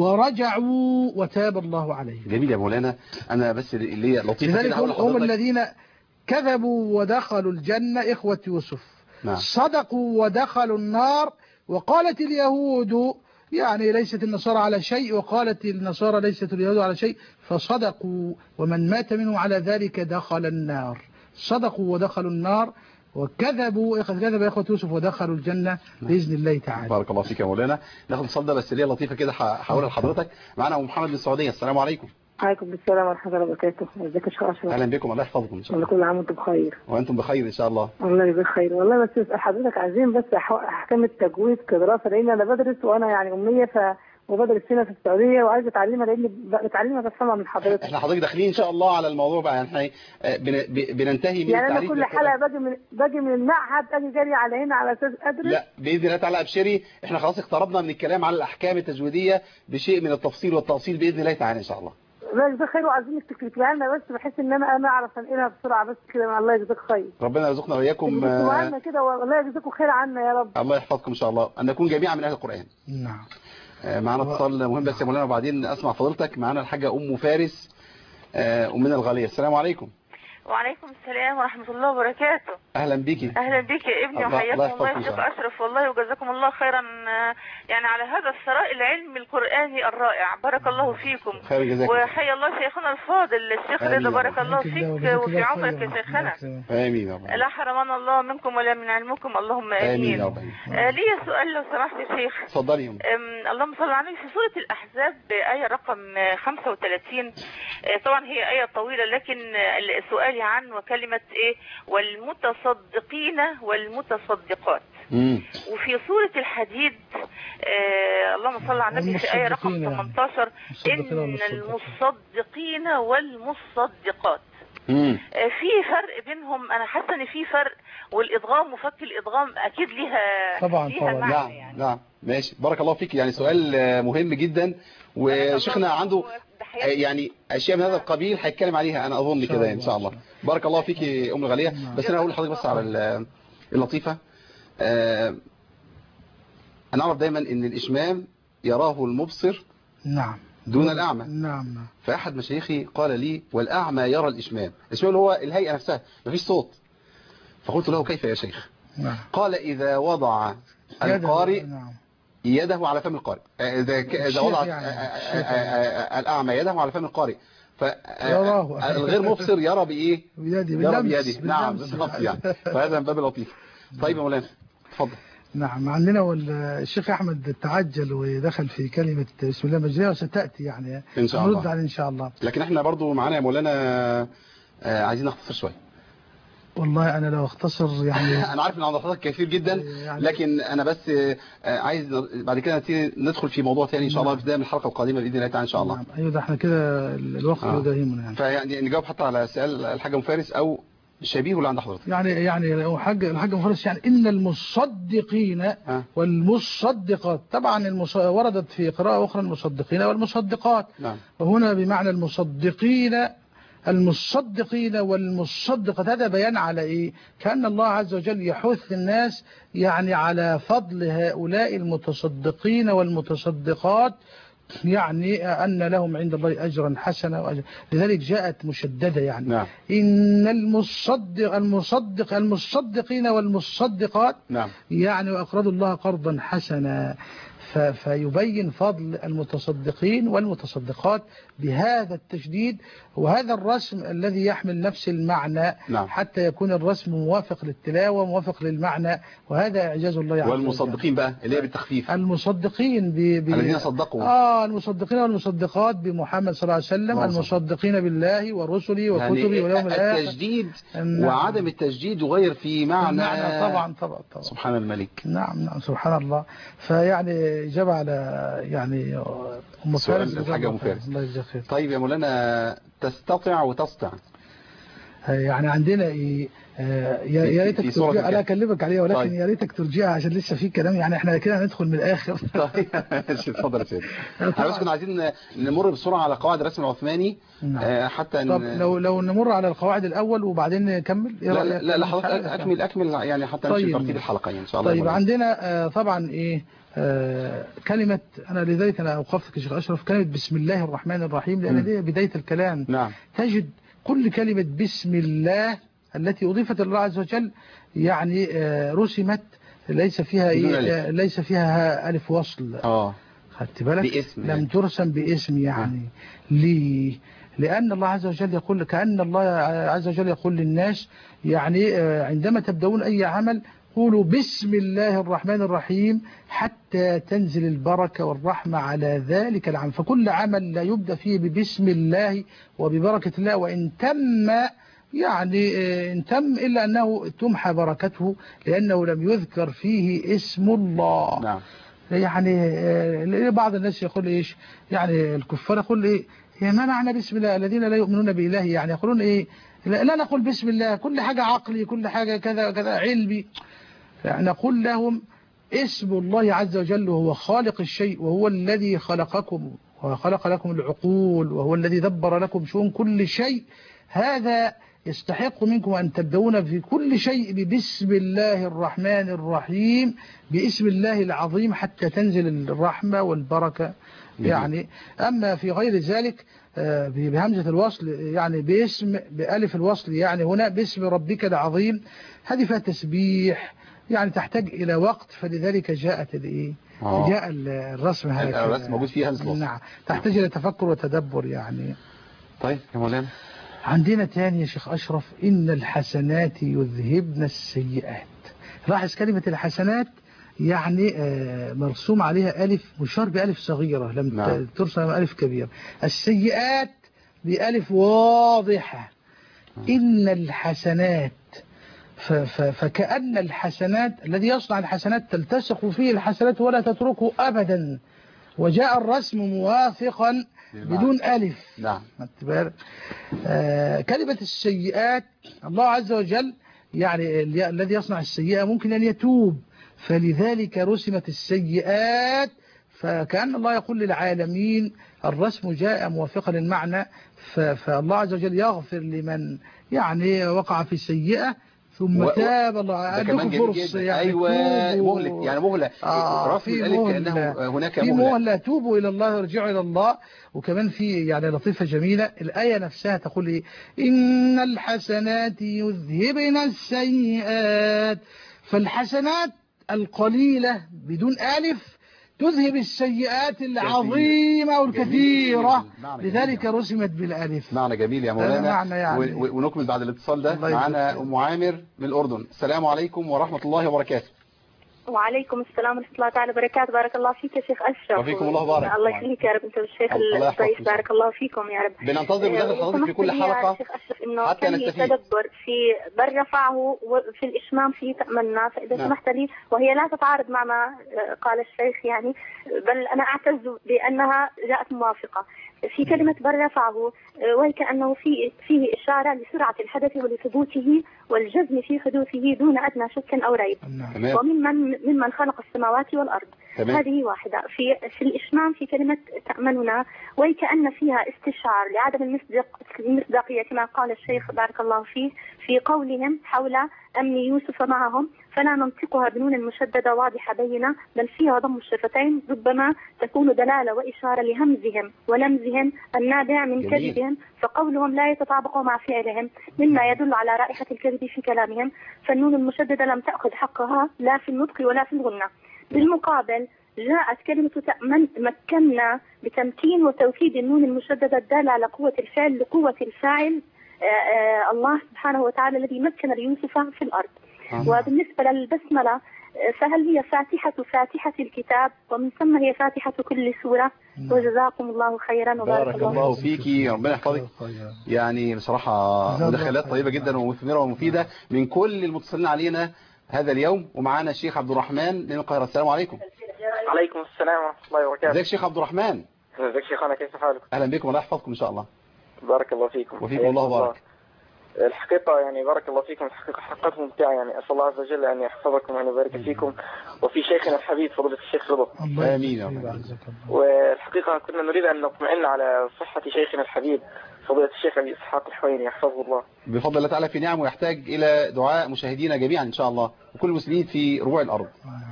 ورجعوا وتاب الله عليهم. جميل يا مولانا. انا بس اللي هي لطيفة لذلك كده هقول هم, هم لحضرتك. الذين كذبوا ودخلوا الجنة إخوة يوسف. نعم. صدقوا ودخلوا النار. وقالت اليهود يعني ليست النصارى على شيء، وقالت النصارى ليست اليهود على شيء، فصدقوا ومن مات منهم على ذلك دخل النار. صدقوا ودخلوا النار، وكذبوا كذب إخوة يوسف ودخلوا الجنة بإذن الله تعالى. بارك الله فيك يا مولانا. ناخد صدى بس ليه لطيفة كده هقولها لحضرتك. معانا أبو محمد من السعودية. السلام عليكم. عليكم السلام ورحمة الله وبركاته. ازيك يا شيخ أشرف؟ أهلا بكم. الله يحفظكم إن شاء الله. كل عام وانتم بخير. وأنتم بخير إن شاء الله. الله يجزاك خير. والله بس اسال حضرتك عايزين بس أح- احكام التجويد كدراسة، لان انا بدرس وانا يعني امية ف وبدرس هنا في السعودية وعايزة اتعلمها، لان ب- بتعلمها بفهمها من حضرتك. احنا حضرتك داخلين إن شاء الله على الموضوع بقى، يعني احنا آه، بن- ب- بننتهي من يعني انا التعريف كل بالقرآن. حلقة باجي من باجي من المعهد اجي جاري على هنا على اساس ادرس. لا بإذن الله تعالى أبشري. احنا خلاص اقتربنا من الكلام على الأحكام التجويدية بشيء من التفصيل والتأصيل بإذن الله تعالى إن شاء الله. الله يجزاك خير، وعايزينك تكتبها لنا بس بحيث ان انا انا اعرف انقلها بسرعة بس كده. الله يجزاك خير. ربنا يرزقنا وإياكم تكتبوها آه، لنا كده والله يجزاكم خير عنا يا رب. الله يحفظكم إن شاء الله، أن نكون جميعا من أهل القرآن. نعم. آه، معنا اتصال مهم بس يا مولانا وبعدين أسمع فضيلتك. معنا الحاجة أم فارس آه، أمنا الغالية. السلام عليكم. وعليكم السلام ورحمة الله وبركاته. أهلا بيكي. أهلا بك يا ابني، الله- وحياكم الله الله يا يحفظكم شيخ إن شاء الله. أشرف، والله وجزاكم الله خيرا آه، يعني على هذا الثراء العلمي القرآني الرائع. بارك الله فيكم. خير جزاكم. وحيا الله شيخنا الفاضل الشيخ آمين رضا، يا بارك رب. الله جزاك الله- فيك جزاك وفي الله عمرك خيرا. يا شيخنا. آمين يا رب. لا حرمنا الله منكم ولا من علمكم، اللهم آمين آمين. يا رب. آه، لي سؤال لو سمحت يا شيخ. اتفضلي يا أم. أم، اللهم صل على النبي. في سورة الأحزاب آية رقم آه، خمسة وثلاثين، آه، طبعا هي آية طويلة، لكن آه، سؤالي عن وكلمة إيه والمتصدقين المصدقين والمتصدقات. مم. وفي سورة الحديد آه اللهم صل على النبي في آية رقم ثمانية عشر إن المصدقين والمصدقات. مم. آه في فرق بينهم، أنا حاسة إن في فرق، والإدغام وفك الإدغام أكيد ليها طبعا ليها طبعا. معنى نعم يعني. نعم ماشي، بارك الله فيك. يعني سؤال آه، مهم جدا، وشيخنا عنده آه، يعني اشياء من هذا القبيل هيتكلم عليها انا اظن كده ان شاء الله. بارك الله فيك يا ام الغاليه. بس انا هقول لحضرتك بس على ال- اللطيفه. آه، انا اعرف دايما ان الاشمام يراه المبصر نعم دون الاعمى. نعم نعم. فاحد مشايخي قال لي والاعمى يرى الاشمام. الاشمام اللي هو الهيئه نفسها، مفيش صوت. فقلت له كيف يا شيخ؟ نعم. قال اذا وضع يده- القارئ نعم. يده على فم القارئ، إذا ك- إذا الشيخ وضع يعني، آه، آه، الشيخ آه، آه، الأعمى يده على فم القارئ، يراه. فالغير مبصر يرى بإيه؟ بيدي يرى باللمس بيده. نعم باللمس بالضبط يعني. فهذا من باب اللطيف. طيب يا مولانا اتفضل. نعم. عندنا والشيخ أحمد تعجل ودخل في كلمة بسم الله مجريها وستأتي يعني إن شاء الله. نرد عليه إن شاء الله. لكن احنا برضو معانا يا مولانا آه، عايزين نختصر شوية. والله أنا لو اختصر يعني انا عارف ان عند حضرتك كثير جدا، يعني لكن انا بس آه، عايز بعد كده نبتدي ندخل في موضوع ثاني ان شاء الله في بدايه من الحلقه القادمه باذن الله تعالى ان شاء الله. نعم. أيوة ده احنا كده الوقت آه. يداهمنا يعني. فيعني نجاوب حتى على سؤال الحاج مفارس او شبيه اللي عند حضرتك. يعني يعني الحاج الحاج مفرس يعني إن المصدقين آه. والمصدقات. طبعا المص... وردت في قراءة أخرى المصدقين والمصدقات. نعم. وهنا بمعنى المصدقين المصدقين والمصدقات. هذا بيان على إيه؟ كأن الله عز وجل يحث الناس يعني على فضل هؤلاء المتصدقين والمتصدقات، يعني أن لهم عند الله أجرا حسنا وأجر. لذلك جاءت مشددة يعني. نعم. إن المصدق المصدق المصدقين والمصدقات نعم. يعني وأقرضوا الله قرضا حسنا. ف- فيبين فضل المتصدقين والمتصدقات بهذا التشديد وهذا الرسم الذي يحمل نفس المعنى. نعم. حتى يكون الرسم موافق للتلاوة موافق للمعنى، وهذا إعجاز الله عز وجل. والمصدقين بقى اللي هي بالتخفيف، المصدقين ب... ب... الذين صدقوا. آه المصدقين والمصدقات بمحمد صلى الله عليه وسلم، الله المصدقين بالله ورسله وكتبه يعني واليوم الآخر. التجديد نعم. وعدم التجديد يغير في معنى. المعنى طبعا طبعا طبعا. سبحان الملك. نعم نعم سبحان الله. فيعني جاب على يعني أم سؤال فارس الحاجة أم فارس. الله يجزاه خير. طيب يا مولانا تستطع وتسطع يعني عندنا ايه آه، يا يا ريتك في سورة ترجع. انا الكهف. اكلمك عليها ولكن طيب. يا ريتك ترجعها عشان لسه في كلام يعني احنا كده هندخل من الاخر. طيب اتفضل يا سيدي. احنا بس كنا عايزين نمر بسرعه على قواعد الرسم العثماني. نعم. آه، حتى طب ن... لو لو نمر على القواعد الاول وبعدين نكمل. إيه لا رأيك؟ لا, لا, لا حضرتك مش عارف. اكمل اكمل يعني حتى نمشي طيب. ترتيب الحلقه يعني ان شاء الله. طيب عندنا آه، طبعا ايه آه، كلمة أنا لذلك أنا أوقفتك يا شيخ أشرف كلمة بسم الله الرحمن الرحيم لأن م. دي بداية الكلام. نعم. تجد كل كلمة بسم الله التي أضيفت الله عز وجل يعني آه، رسمت ليس فيها إيه آه، ليس فيها ألف وصل. اه خدت بالك باسم لم يعني. ترسم باسم يعني آه. ليه؟ لأن الله عز وجل يقول كأن الله عز وجل يقول للناس يعني آه، عندما تبدأون أي عمل قولوا بسم الله الرحمن الرحيم حتى تنزل البركة والرحمة على ذلك العمل. فكل عمل لا يبدأ فيه ببسم الله وببركة الله وإن تم يعني إن تم إلا أنه تمحى بركته لأنه لم يذكر فيه اسم الله. نعم. يعني بعض الناس يقول إيش يعني الكفار يقول إيه ما معنى بسم الله الذين لا يؤمنون بإله يعني يقولون إيه لا نقول بسم الله كل حاجة عقلي كل حاجة كذا كذا علمي. نقول لهم اسم الله عز وجل وهو خالق الشيء وهو الذي خلقكم وخلق لكم العقول وهو الذي دبر لكم شؤون كل شيء. هذا يستحق منكم أن تبدأون في كل شيء ببسم الله الرحمن الرحيم باسم الله العظيم حتى تنزل الرحمة والبركة يعني. أما في غير ذلك بهمزة الوصل يعني باسم بألف الوصل يعني هنا باسم ربك العظيم هذه فيها تسبيح يعني تحتاج إلى وقت فلذلك جاءت الإيه جاء الرسم هذا الرسم موجود فيها همزة الوصل. نعم تحتاج إلى تفكر وتدبر يعني. طيب يا مولانا عندنا تاني يا شيخ أشرف إن الحسنات يذهبن السيئات. لاحظ كلمة الحسنات يعني مرسوم عليها ألف مشار بألف صغيرة لم نعم. ترسم ألف كبيرة. السيئات بألف واضحة. إن الحسنات فكأن الحسنات الذي يصنع الحسنات تلتصق فيه الحسنات ولا تتركه أبدا، وجاء الرسم موافقا بدون ألف. نعم. آه كلمة السيئات الله عز وجل يعني الذي يصنع السيئة ممكن أن يتوب، فلذلك رسمت السيئات، فكأن الله يقول للعالمين الرسم جاء موافقا للمعنى، فالله عز وجل يغفر لمن يعني وقع في سيئة ثم و... تاب. الله ادوكم فرصه يعني ايوه مهله يعني مهله آه في مهله هناك في مهله توبوا الى الله وارجعوا الى الله. وكمان في يعني لطيفه جميله الايه نفسها تقول ايه؟ ان الحسنات يذهبن السيئات، فالحسنات القليله بدون الف تذهب السيئات العظيمة والكثيرة، لذلك رسمت بالالف. معنى جميل يا مولانا. يعني. ونكمل بعد الاتصال ده معنا ام عامر من الاردن. السلام عليكم ورحمة الله وبركاته. وعليكم السلام ورحمة الله تعالى وبركاته. بارك الله فيك يا شيخ أشرف. وفيكم الله بارك. الله يخليك يا رب أنت والشيخ الضيف، بارك الله فيكم يا رب. بننتظر مداخلة حضرتك في كل حلقة حتى نستفيد. تدبر في بل رفعه في الإشمام في تأملنا، فإذا نعم. سمحت لي، وهي لا تتعارض مع ما قال الشيخ يعني، بل أنا أعتز بأنها جاءت موافقة في كلمة بل رفعه، وهي كأنه في فيه إشارة لسرعة الحدث ولثبوته والجزم في حدوثه دون أدنى شك أو ريب، وممن ممن خلق السماوات والأرض. تمام. هذه واحدة. في في الإشمام في كلمة تأمننا، وهي كأن فيها استشعار لعدم المصداق المصداقية كما قال الشيخ بارك الله فيه في قولهم حول أمن يوسف معهم، فلا ننطقها بنون المشددة واضحة بينة، بل فيها ضم الشفتين، ربما تكون دلالة وإشارة لهمزهم ولمزهم النابع من كذبهم، فقولهم لا يتطابق مع فعلهم مما يدل على رائحة الكذب في كلامهم، فالنون المشددة لم تأخذ حقها لا في النطق ولا في الغنة. بالمقابل جاءت كلمة تأمن مكنا بتمكين وتوكيد النون المشددة الدالة على قوة الفعل لقوة الفاعل آآ آآ الله سبحانه وتعالى الذي مكن ليوسف في الأرض. وبالنسبة للبسملة فهل هي فاتحة فاتحة الكتاب، ومن ثم هي فاتحة كل سورة. وجزاكم الله خيرا وبارك بارك الله فيكي، ربنا يحفظك. يعني بصراحة مداخلات طيبة جدا ومثمرة ومفيدة من كل المتصلين علينا هذا اليوم. ومعانا الشيخ عبد الرحمن من القاهرة. السلام عليكم. عليكم السلام ورحمة الله وبركاته. ازيك شيخ عبد الرحمن؟ ازيك شيخنا، كيف حالك؟ اهلا بكم، الله يحفظكم ان شاء الله. بارك الله فيكم. وفيكم الله بارك. الحقيقة يعني بارك الله فيكم، الحقيقة حلقات ممتعة، يعني أسأل الله عز وجل أن يحفظكم وأن يبارك فيكم وفي شيخنا الحبيب فضيلة الشيخ رضا. آمين يا رب. والحقيقة كنا نريد أن نطمئن على صحة شيخنا الحبيب فضيلة الشيخ أبي إسحاق الحويني يحفظه الله. بفضل الله تعالى في نعم، ويحتاج إلى دعاء مشاهدينا جميعا إن شاء الله وكل المسلمين في ربوع الأرض.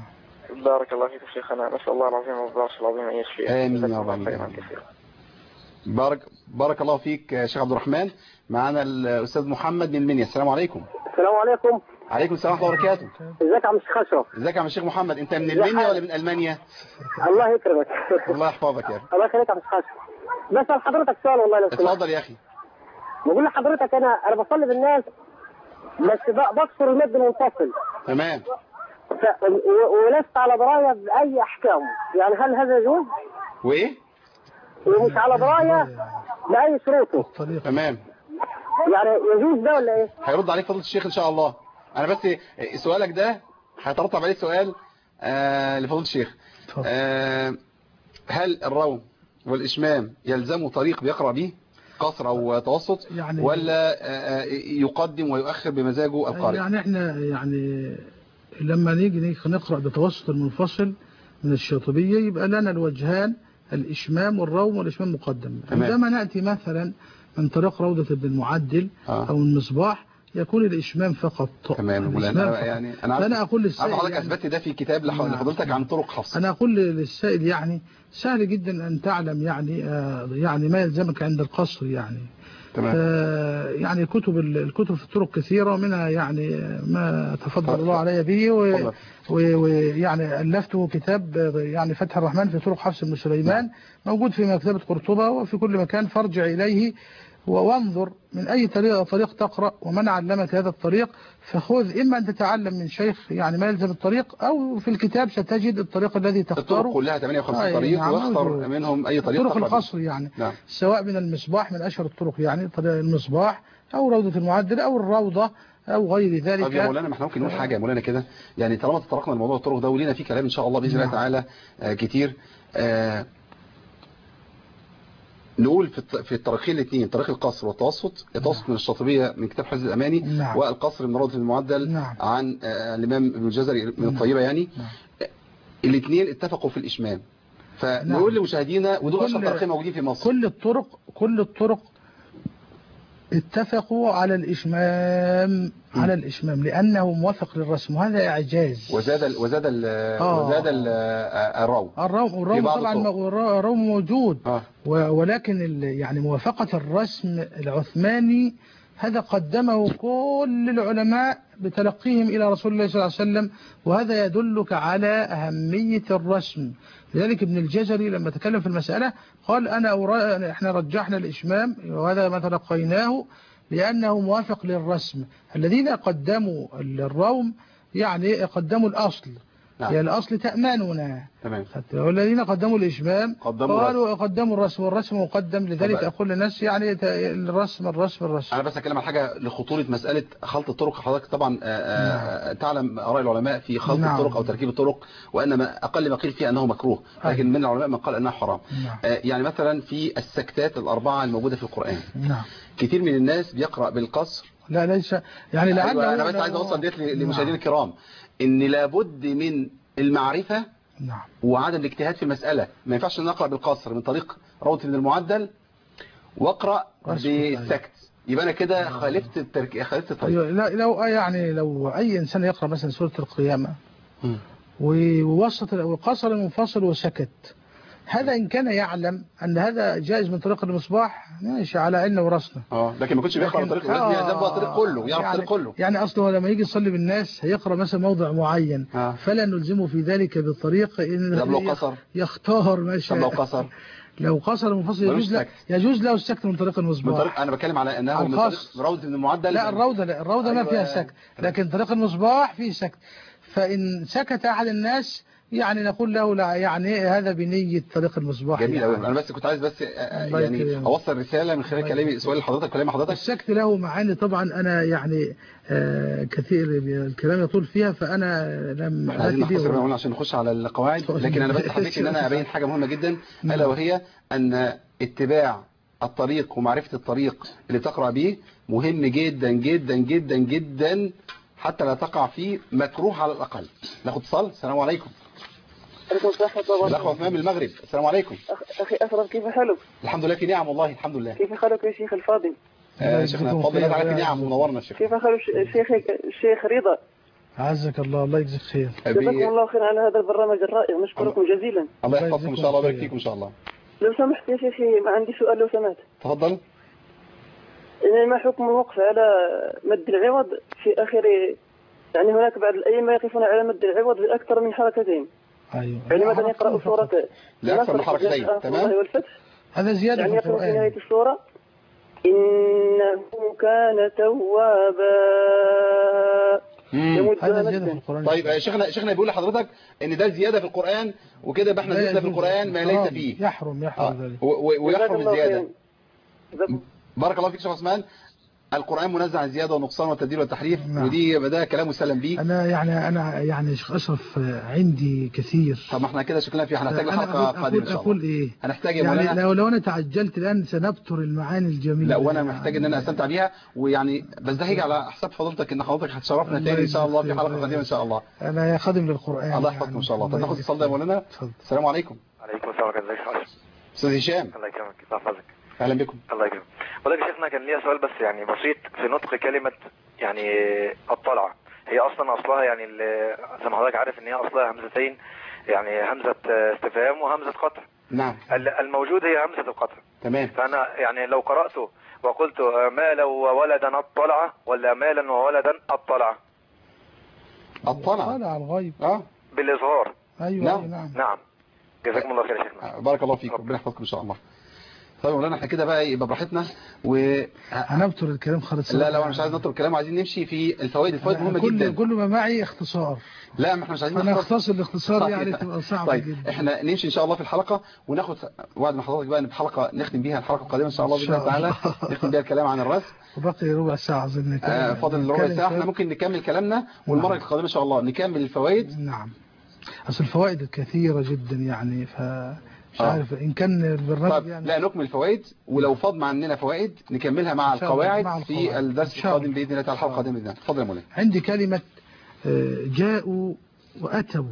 بارك الله فيكم شيخنا، نسأل الله العظيم والبارش العظيم أن يشفي. آمين يا رب. بارك بارك الله فيك شيخ عبد الرحمن. معنا الأستاذ محمد من منيا. السلام عليكم. السلام عليكم. عليكم السلام ورحمة الله وبركاته. ازيك يا عم الشيخ أشرف؟ ازيك يا عم الشيخ محمد؟ أنت من المنيا ولا من ألمانيا؟ الله يكرمك. الله يحفظك يا رب. الله يخليك يا عم الشيخ أشرف. بسأل حضرتك سؤال والله لو سمحت. اتفضل يا أخي. بقول لحضرتك أنا أنا بصلي بالناس بس بكسر المد المنفصل. تمام. ف... ولست على دراية بأي أحكام، يعني هل هذا يجوز؟ وإيه؟ ومش على دراية بأي شروطه. تمام. يعني يجوز ده ولا إيه؟ هيرد عليك فضيلة الشيخ إن شاء الله. أنا بس سؤالك ده هيترتب عليه سؤال آه لفضيلة الشيخ. آه هل الروم والإشمام يلزمه طريق بيقرأ به قصر أو توسط، يعني ولا آه يقدم ويؤخر بمزاجه القارئ؟ يعني احنا يعني لما نيجي نقرأ بتوسط المنفصل من الشاطبية يبقى لنا الوجهان الإشمام والروم، والإشمام مقدم. عندما نأتي مثلا من طريق روضة ابن المعدل آه. أو المصباح يكون الإشمام فقط. تمام. الإشمام فقط. يعني أنا, أنا أقول للسائل حضرتك يعني أثبت ده في كتاب لحضرتك عن طرق حفص. أنا أقول للسائل يعني سهل جدا أن تعلم يعني آه يعني ما يلزمك عند القصر يعني. تمام. يعني كتب الكتب في الطرق كثيرة، منها يعني ما تفضل الله علي به، ويعني ألفته كتاب يعني فتح الرحمن في طرق حفص بن سليمان، موجود في مكتبة قرطبة وفي كل مكان، فارجع إليه وانظر من أي طريق طريق تقرأ ومن علمك هذا الطريق، فخذ إما أن تتعلم من شيخ يعني ما يلزم الطريق، أو في الكتاب ستجد الطريق الذي تختاره. الطرق كلها ثمانية وخمسين طريق نعم، واختر منهم أي طريق. طرق القصر يعني نعم. سواء من المصباح من أشهر الطرق يعني طريق المصباح أو روضة المعدل أو الروضة أو غير ذلك. طب يا مولانا ما احنا ممكن نقول حاجة يا مولانا كده، يعني طالما تطرقنا لموضوع الطرق ده ولينا فيه كلام إن شاء الله بإذن الله تعالى آه كتير، آه نقول في في الطريقين الاثنين، طريق القصر والتوسط، التوسط من الشاطبية من كتاب حفظ الأماني، نعم. والقصر من روضة المعدل نعم. عن آه الإمام ابن الجزري من الطيبة يعني، نعم. الاثنين اتفقوا في الإشمام. فنقول نعم. لمشاهدينا ودول أشهر طريقين موجودين في مصر، كل الطرق كل الطرق اتفقوا على الإشمام م. على الإشمام لأنه موافق للرسم، وهذا إعجاز. وزاد ال وزاد ال آه. وزاد ال الروم الروم الروم طبعا الروم موجود آه. ولكن يعني موافقة الرسم العثماني هذا قدمه كل العلماء بتلقيهم إلى رسول الله صلى الله عليه وسلم، وهذا يدلك على أهمية الرسم. لذلك ابن الجزري لما تكلم في المسألة قال أنا أورا... احنا رجحنا الإشمام وهذا ما تلقيناه لأنه موافق للرسم. الذين قدموا الروم يعني قدموا الأصل، نعم. يعني الأصل تأماننا، تمام. والذين قدموا الإشمام قدموا قالوا الرسم. قدموا الرسم، والرسم مقدم. لذلك أقول للناس يعني الرسم الرسم الرسم. أنا بس أتكلم عن حاجة لخطورة مسألة خلط الطرق. حضرتك طبعا نعم. تعلم آراء العلماء في خلط نعم. الطرق أو تركيب الطرق، وأن ما أقل ما قيل فيه أنه مكروه، لكن من العلماء من قال أنها حرام. نعم. يعني مثلا في السكتات الأربعة الموجودة في القرآن، نعم. كثير من الناس بيقرأ بالقصر. لا ليس يعني لعل أيوة أنا بس عايز أوصل ديت للمشاهدين الكرام إن لابد من المعرفة نعم. وعدم الاجتهاد في المسألة. ما ينفعش نقرأ بالقصر من طريق روضة من المعدل واقرأ بالسكت، يبقى أنا كده خالفت الترك... خالفت الطريق. لا لو يعني لو أي إنسان يقرأ مثلا سورة القيامة ووسط وقصر منفصل وسكت، هذا إن كان يعلم أن هذا جائز من طريق المصباح ماشي على عيننا وراسنا. اه لكن ما كنتش بيقرأ بطريق لازم آه يعرف الطريق كله، يعرف الطريق يعني كله. يعني أصله لما يجي يصلي بالناس هيقرأ مثلا موضع معين آه. فلا نلزمه في ذلك بالطريق إن لو قصر يختار ماشي. لو قصر لو قصر منفصل يجوز له يجوز له السكت من طريق المصباح. من طريق أنا بتكلم على أنه من طريق روضة من المعدل. لا الروضة لا الروضة أيوة ما فيها سكت، لكن طريق المصباح فيه سكت. فإن سكت أحد الناس يعني نقول له لا يعني هذا بنية طريق المصباح. جميل قوي. يعني. انا بس كنت عايز بس يعني اوصل رساله من خلال كلامي سؤال لحضرتك كلام حضرتك. السكت له معاني طبعا انا يعني آه كثير الكلام يطول فيها فانا لم عايزين نختصر عشان نخش على القواعد، لكن انا بس حبيت ان انا ابين حاجه مهمه جدا الا وهي ان اتباع الطريق ومعرفه الطريق اللي تقرا به مهم جدا جدا جدا جدا حتى لا تقع فيه مكروه على الاقل. ناخد اتصال. السلام عليكم. عليكم السلام ورحمة الله وبركاته. الأخ عثمان من المغرب. السلام عليكم. أخي أشرف كيف حالك؟ الحمد لله في نعم والله الحمد لله. كيف حالك يا شيخ الفاضل؟ آه شيخنا الفاضل لك على في نعم منورنا الشيخ. كيف حال الشيخ الشيخ رضا؟ عزك الله الله يجزيك خير. جزاكم الله خير على هذا البرنامج الرائع نشكركم جزيلا. الله يحفظكم إن شاء الله ويبارك فيكم إن شاء الله. لو سمحت يا شيخي ما عندي سؤال لو سمحت. تفضل. إن ما حكم الوقف على مد العوض في آخر يعني هناك بعض الأئمة يقفون على مد العوض بأكثر من حركتين. أيوة. يعني مثلا يقرأ سورة لأكثر من حركتين تمام. هذا زيادة يعني في القرآن. في نهاية السورة إنه كان توابا. هذا زيادة في القرآن. طيب شيخنا شيخنا بيقول لحضرتك إن ده زيادة في القرآن وكده يبقى احنا زيادة في القرآن ما ليس فيه. يحرم يحرم ذلك. ويحرم الزيادة. بارك الله فيك شيخ عثمان. القرآن منزع عن زيادة ونقصان والتبديل والتحريف. نعم. ودي ده كلام مسلم بيه. أنا يعني أنا يعني شيخ أشرف عندي كثير. طب ما احنا كده شكلنا في هنحتاج لحلقة قادمة إن شاء الله. أقول إيه؟ هنحتاج يا يعني لو لو أنا تعجلت الآن سنبتر المعاني الجميلة. لا وأنا محتاج إن أنا أستمتع بيها ويعني بس ده هيجي على حساب حضرتك إن حضرتك هتشرفنا تاني إن شاء الله في حلقة قادمة إن شاء الله. أنا خادم للقرآن. الله يحفظكم إن شاء الله. طب ناخد اتصال ده يا مولانا. السلام عليكم. عليكم السلام ورحمة الله وبركاته. أستاذ هشام. الله يكرمك الله يحفظك. أهلا بكم. الله يكرمك. ولكن شيخنا كان ليا سؤال بس يعني بسيط في نطق كلمة يعني الطلعة. هي أصلا أصلها يعني زي ما حضرتك عارف إن هي أصلها همزتين يعني همزة استفهام وهمزة قطع. نعم. الموجود هي همزة القطع. تمام. فأنا يعني لو قرأته وقلت مالا وولدا الطلعة ولا مالا وولدا الطلعة؟ الطلعة. الطلعة الغيب. اه. بالإظهار. أيوة نعم. نعم. نعم. جزاكم الله خير يا شيخنا. بارك الله فيكم ربنا يحفظكم إن شاء الله. طيب مولانا احنا كده بقى يبقى براحتنا و هنبتر الكلام خالص. لا لا انا مش عايز نطر الكلام، عايزين نمشي في الفوائد. الفوائد مهمه كل جدا. كل ما معي اختصار. لا ما احنا مش عايزين انا اختصر الاختصار يعني تبقى صعب طيب جدا. احنا نمشي ان شاء الله في الحلقه وناخد وعد من حضرتك بقى ان الحلقه نختم بيها الحلقه القادمه ان شاء الله باذن الله تعالى نختم بيها الكلام عن الرسم. وباقي ربع ساعه اظن كده. آه فاضل ربع ساعه، احنا ممكن نكمل كلامنا والمره القادمه ان شاء الله نكمل الفوائد. نعم اصل الفوائد كثيره جدا يعني ف مش آه. عارف ان كان البرنامج طيب يعني لا نكمل الفوائد ولو فاض معنا فوائد نكملها مع القواعد مع في الدرس القادم باذن الله تعالى الحلقه القادمه باذن الله. اتفضل يا مولانا. عندي كلمه جاءوا واتوا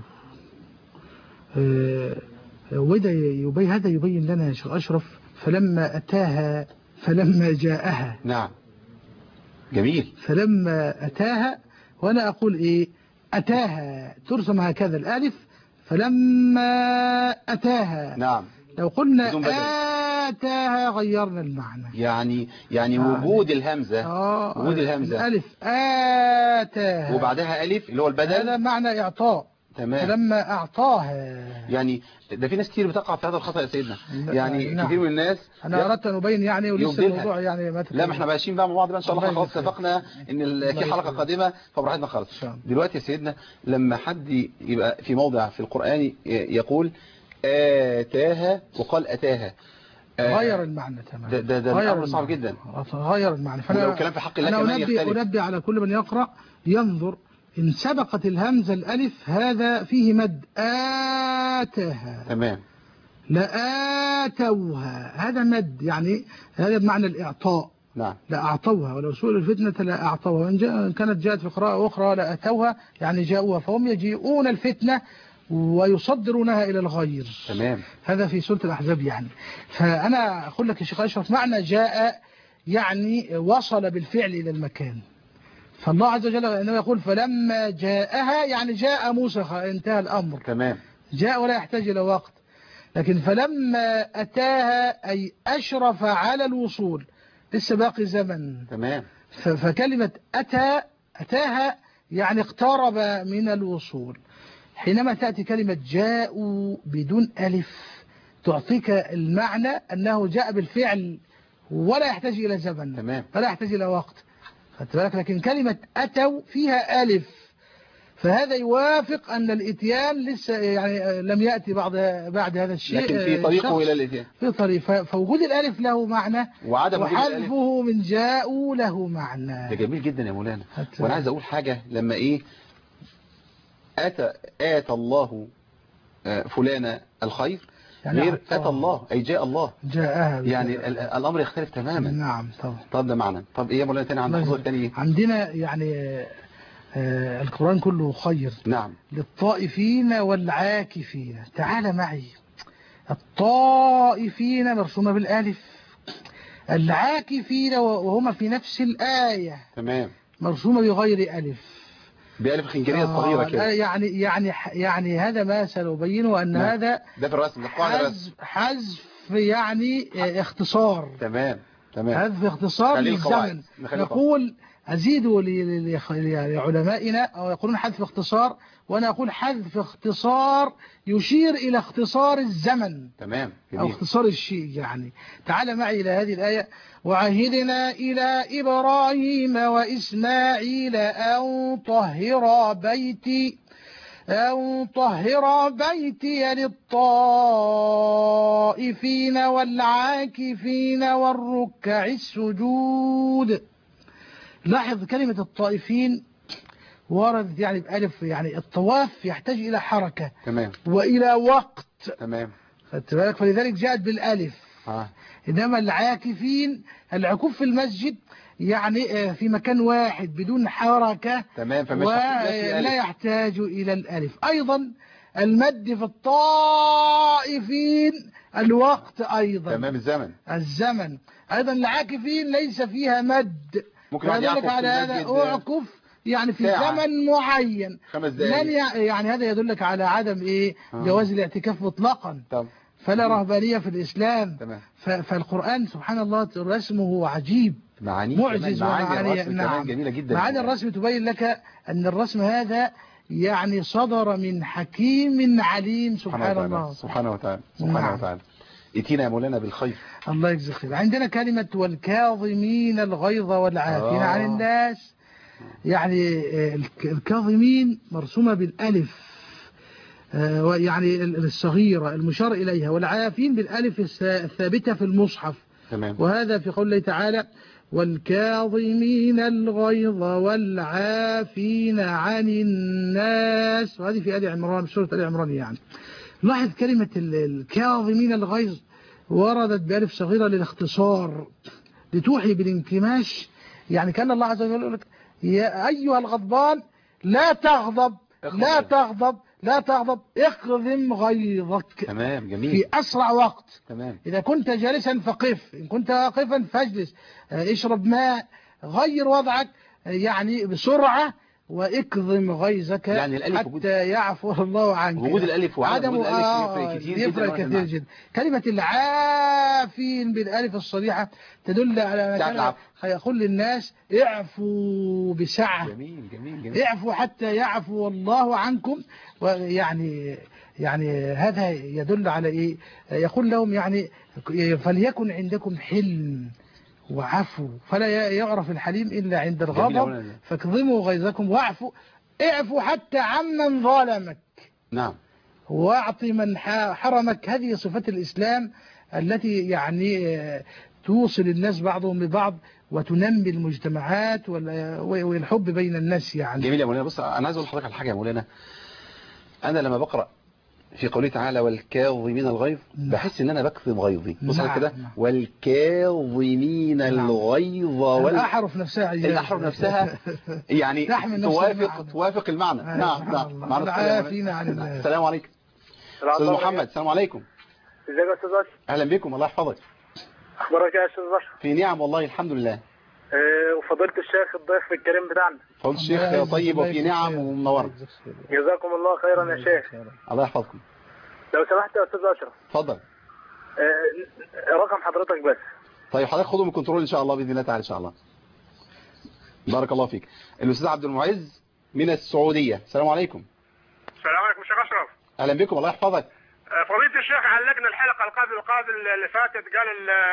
وده يبين هذا يبين لنا يا شيخ اشرف فلما اتاها فلما جاءها. نعم جميل. فلما اتاها وانا اقول ايه اتاها ترسم هكذا الالف فلما أتاها. نعم. لو قلنا آتاها غيرنا المعنى. يعني يعني آه. وجود الهمزة آه. وجود الهمزة الألف آتاها وبعدها ألف اللي هو البدل. هذا معنى إعطاء. تمام. فلما أعطاها. يعني ده في ناس كتير بتقع في هذا الخطأ يا سيدنا. يعني نعم. كتير من الناس أنا أردت أن أبين يعني ولسه الموضوع يعني ما لا ما احنا ماشيين بقى مع بعض بقى إن شاء الله. خلاص اتفقنا إن في حلقة قادمة فبراحتنا خالص. دلوقتي يا سيدنا لما حد يبقى في موضع في القرآن يقول آتاها وقال أتاها غير المعنى تماما. ده ده, ده أمر صعب جدا. غير المعنى. فأنا كلام في حق الله أنا أنبي, أنبي على كل من يقرأ ينظر إن سبقت الهمزة الألف هذا فيه مد آتاها. تمام. لآتوها هذا مد يعني هذا بمعنى الإعطاء. نعم. لأعطوها ولو سئل الفتنة لأعطوها وإن كانت جاءت في قراءة أخرى لأتوها يعني جاءوها فهم يجيئون الفتنة ويصدرونها إلى الغير. تمام. هذا في سورة الأحزاب يعني. فأنا أقول لك يا شيخ أشرف معنى جاء يعني وصل بالفعل إلى المكان. فالله عز وجل إنه يقول فلما جاءها يعني جاء موسى انتهى الأمر. تمام. جاء ولا يحتاج إلى وقت. لكن فلما أتاها أي أشرف على الوصول لسه باقي زمن. تمام. فكلمة أتى أتاها يعني اقترب من الوصول. حينما تأتي كلمة جاءوا بدون ألف تعطيك المعنى أنه جاء بالفعل ولا يحتاج إلى زمن. تمام. ولا يحتاج إلى وقت. خدت بالك. لكن كلمة أتوا فيها ألف فهذا يوافق أن الإتيان لسه يعني لم يأتي بعد بعد هذا الشيء لكن في طريقه إلى الإتيان في طريق. فوجود الألف له معنى وعدم وحذفه من جاءوا له معنى. ده جميل جدا يا مولانا. وأنا عايز أقول حاجة لما إيه أتى آتى الله فلان الخير يعني غير أتى الله أي جاء الله جاءها يعني الأمر يختلف تماما. نعم طبعا. طب ده معنى. طب إيه يا مولانا تاني عن الحظ الثاني؟ عندنا يعني آه القرآن كله خير. نعم. للطائفين والعاكفين. تعال معي. الطائفين مرسومة بالالف العاكفين وهما في نفس الآية تمام مرسومة بغير ألف بألف خنجرية آه صغيرة كده. يعني يعني يعني هذا ما سنبينه أن نعم. هذا ده في الرسم حذف حذف يعني اختصار. تمام تمام. حذف اختصار للزمن. نقول أزيدوا لعلمائنا أو يقولون حذف اختصار وأنا أقول حذف اختصار يشير إلى اختصار الزمن. تمام جميل. أو اختصار الشيء يعني. تعال معي إلى هذه الآية وعهدنا إلى إبراهيم وإسماعيل أن طهر بيتي أن طهر بيتي للطائفين والعاكفين والركع السجود. لاحظ كلمة الطائفين وردت يعني بألف يعني الطواف يحتاج إلى حركة. تمام. وإلى وقت. تمام. خدت بالك فلذلك جاءت بالألف. آه. إنما العاكفين العكوف في المسجد يعني في مكان واحد بدون حركة. تمام. فمش ولا يحتاج إلى الألف. أيضا المد في الطائفين الوقت أيضا. تمام. الزمن الزمن أيضا. العاكفين ليس فيها مد. ممكن ذلك على هذا أعكف يعني في ساعة. زمن معين خمس دقائق. يعني هذا يدلك على عدم إيه آه. جواز الاعتكاف مطلقا. طب. فلا رهبانية في الإسلام. تمام. فالقرآن سبحان الله رسمه عجيب معاني معجز ومعاني نعم. جميلة جدا. معاني الرسم تبين لك أن الرسم هذا يعني صدر من حكيم عليم سبحان الله سبحانه وتعالى سبحانه نعم. وتعالى. اتينا يا مولانا بالخير. الله يجزيك خير. عندنا كلمة والكاظمين الغيظ والعافين آه. عن الناس. يعني الكاظمين مرسومة بالألف، يعني الصغيرة المشار إليها، والعافين بالألف الثابتة في المصحف. تمام. وهذا في قول الله تعالى والكاظمين الغيظ والعافين عن الناس، وهذه في آل عمران، سورة آل عمران. يعني لاحظ كلمة الكاظمين الغيظ وردت بألف صغيرة للاختصار لتوحي بالانكماش. يعني كان الله عز وجل يقول لك يا أيها الغضبان لا تغضب لا تغضب لا تغضب اقضم غيظك. تمام جميل. في أسرع وقت. تمام. إذا كنت جالسا فقف، إن كنت واقفا فاجلس، اشرب ماء، غير وضعك يعني بسرعة، واكظم غيظك يعني الألف حتى وجود... يعفو الله عنك. وجود الألف وعدم وجود الألف آه كتير يفرق كثير, كثير جدا. كلمة العافين بالألف الصريحة تدل على مكان يقول للناس اعفوا بسعة. جميل جميل جميل. اعفوا حتى يعفو الله عنكم. ويعني يعني هذا يدل على ايه؟ يقول لهم يعني فليكن عندكم حلم وعفو، فلا يعرف الحليم إلا عند الغضب، فاكظموا غيظكم واعفوا، اعفوا حتى عمن ظلمك. نعم. واعطي من حرمك. هذه صفات الإسلام التي يعني توصل الناس بعضهم ببعض وتنمي المجتمعات والحب بين الناس. يعني جميل يا مولانا. بص أنا عايز أقول لحضرتك على حاجة يا مولانا. أنا لما بقرأ في قوله تعالى والكاظمين الغيظ بحس ان انا بكظم غيظي. بص نعم. كده والكاظمين نعم. الغيظ وال... الاحرف نفسها الاحرف نفسها يعني توافق توافق المعنى. آه نعم نعم. معنا عافين عن الناس. السلام عليكم استاذ محمد. السلام عليكم. ازيك يا استاذ باشا؟ اهلا بكم الله يحفظك. اخبارك يا استاذ باشا؟ في نعم والله الحمد لله. أه وفضيله الشيخ الضيف الكريم بتاعنا. فضيله الشيخ طيب وفي نعم ومنور. جزاكم الله خيرا يا شيخ. الله يحفظكم. لو سمحت يا استاذ اشرف. اتفضل. أه رقم حضرتك بس. طيب حضرتك خده من الكنترول ان شاء الله باذن الله تعالى ان شاء الله. بارك الله فيك. الاستاذ عبد المعز من السعوديه. السلام عليكم. السلام عليكم شيخ اشرف. اهلا بكم الله يحفظك. فضيله الشيخ علقنا الحلقه القابل القابل اللي فاتت قال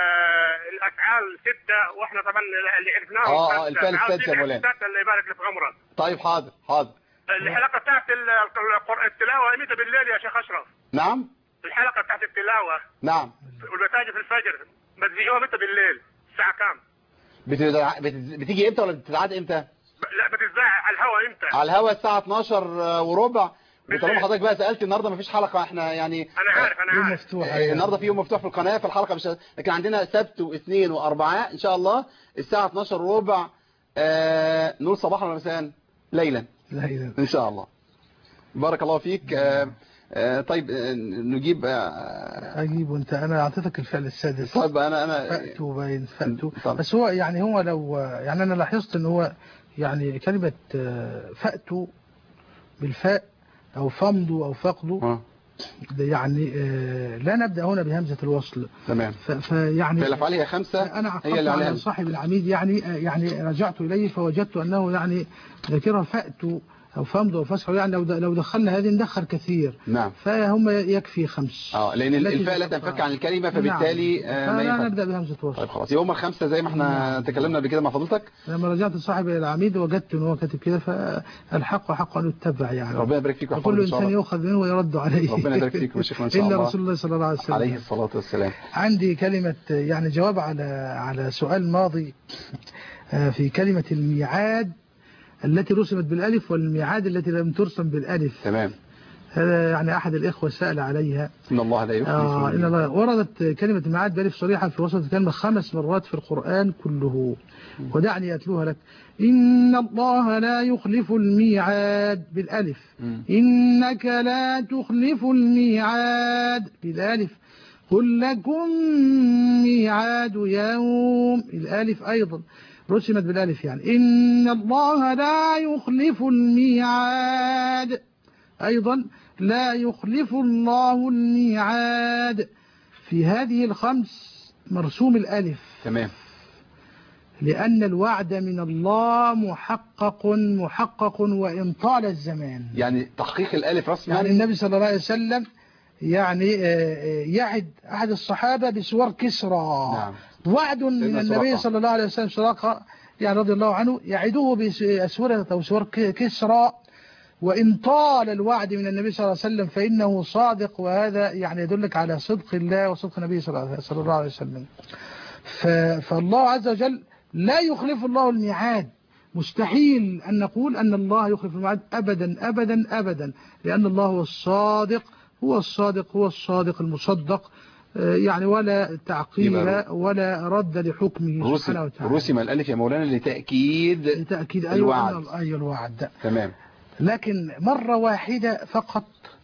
الافعال سته واحنا طبعا اللي عرفناه اه الفعل السادس يا مولانا. الله يبارك لي في عمرك. طيب حاضر حاضر. الحلقه بتاعت التلاوه امتى بالليل يا شيخ اشرف؟ نعم. الحلقه بتاعت التلاوه. نعم. والمساجد في الفجر بتذيعوها امتى بالليل؟ الساعه كام؟ بتدع... بت... بتيجي امتى ولا بتتعاد امتى؟ ب... لا بتذاع على الهواء امتى؟ على الهواء الساعه اتناشر وربع. وطالما حضرتك بقى سالت النهارده مفيش حلقه احنا يعني انا عارف انا عارف مفتوح النهارده في يوم مفتوح في القناه فالحلقه مش لكن عندنا سبت واثنين واربعاء ان شاء الله الساعه اتناشر وربع. آه... نقول صباحا ولا مساء؟ ليلا ليلا ان شاء الله. بارك الله فيك. آه... آه طيب آه نجيب آه اجيب وانت انا اعطيتك الفعل السادس. طيب انا انا فأتوا باين فأتوا. بس هو يعني هو لو يعني انا لاحظت ان هو يعني كلمة فأتوا بالفاء او فمضوا او فقدوا آه. يعني لا نبدأ هنا بهمزة الوصل. تمام. فيعني فالافعال هي خمسة انا عقبت على صاحب العميد يعني يعني رجعت اليه فوجدت انه يعني ذكرها فأتوا أو فمضوا أو فسحوا يعني لو لو دخلنا هذه ندخل كثير. نعم. فهم يكفي خمس. اه لأن الفاء لا تنفك عن الكلمة فبالتالي نعم. ما ينفع. نبدأ بهمزة وصل. طيب خلاص يوم الخمسة زي ما احنا نعم. تكلمنا قبل كده مع فضيلتك. لما رجعت لصاحب العميد وجدت ان هو كاتب كده فالحق حق ان يتبع يعني. ربنا يبارك فيك وكل انسان يؤخذ منه ويرد عليه. ربنا يبارك فيك يا شيخنا ان شاء الله. إلا رسول الله صلى الله عليه وسلم عليه الصلاة والسلام. عندي كلمة يعني جواب على على سؤال ماضي في كلمة الميعاد التي رسمت بالألف والميعاد التي لم ترسم بالألف. تمام. هذا يعني أحد الإخوة سأل عليها. إن الله لا يخلف آه إن الله وردت كلمة الميعاد بألف صريحة في وسط الكلمة خمس مرات في القرآن كله. ودعني أتلوها لك. إن الله لا يخلف الميعاد بالألف. م. إنك لا تخلف الميعاد بالألف. قل لكم ميعاد يوم الألف أيضا رسمت بالالف يعني إن الله لا يخلف الميعاد أيضا لا يخلف الله الميعاد. في هذه الخمس مرسوم الالف. تمام. لأن الوعد من الله محقق محقق وإن طال الزمان. يعني تحقيق الالف رسما يعني النبي صلى الله عليه وسلم يعني يعد أحد الصحابة بسوار كسرى. نعم. وعد من النبي صلى الله عليه وسلم سراقة يعني رضي الله عنه يعده بأسورة أو سوار كسرى، وإن طال الوعد من النبي صلى الله عليه وسلم فإنه صادق، وهذا يعني يدلك على صدق الله وصدق النبي صلى الله عليه وسلم. فالله عز وجل لا يخلف الله الميعاد، مستحيل أن نقول أن الله يخلف الميعاد أبدا أبدا أبدا، لأن الله هو الصادق، هو الصادق هو الصادق المصدق، يعني ولا تعقيب ولا رد لحكمه سبحانه وتعالى. رسم الألف يا مولانا لتأكيد لتأكيد الوعد. أيوة الوعد. تمام. لكن مرة واحدة فقط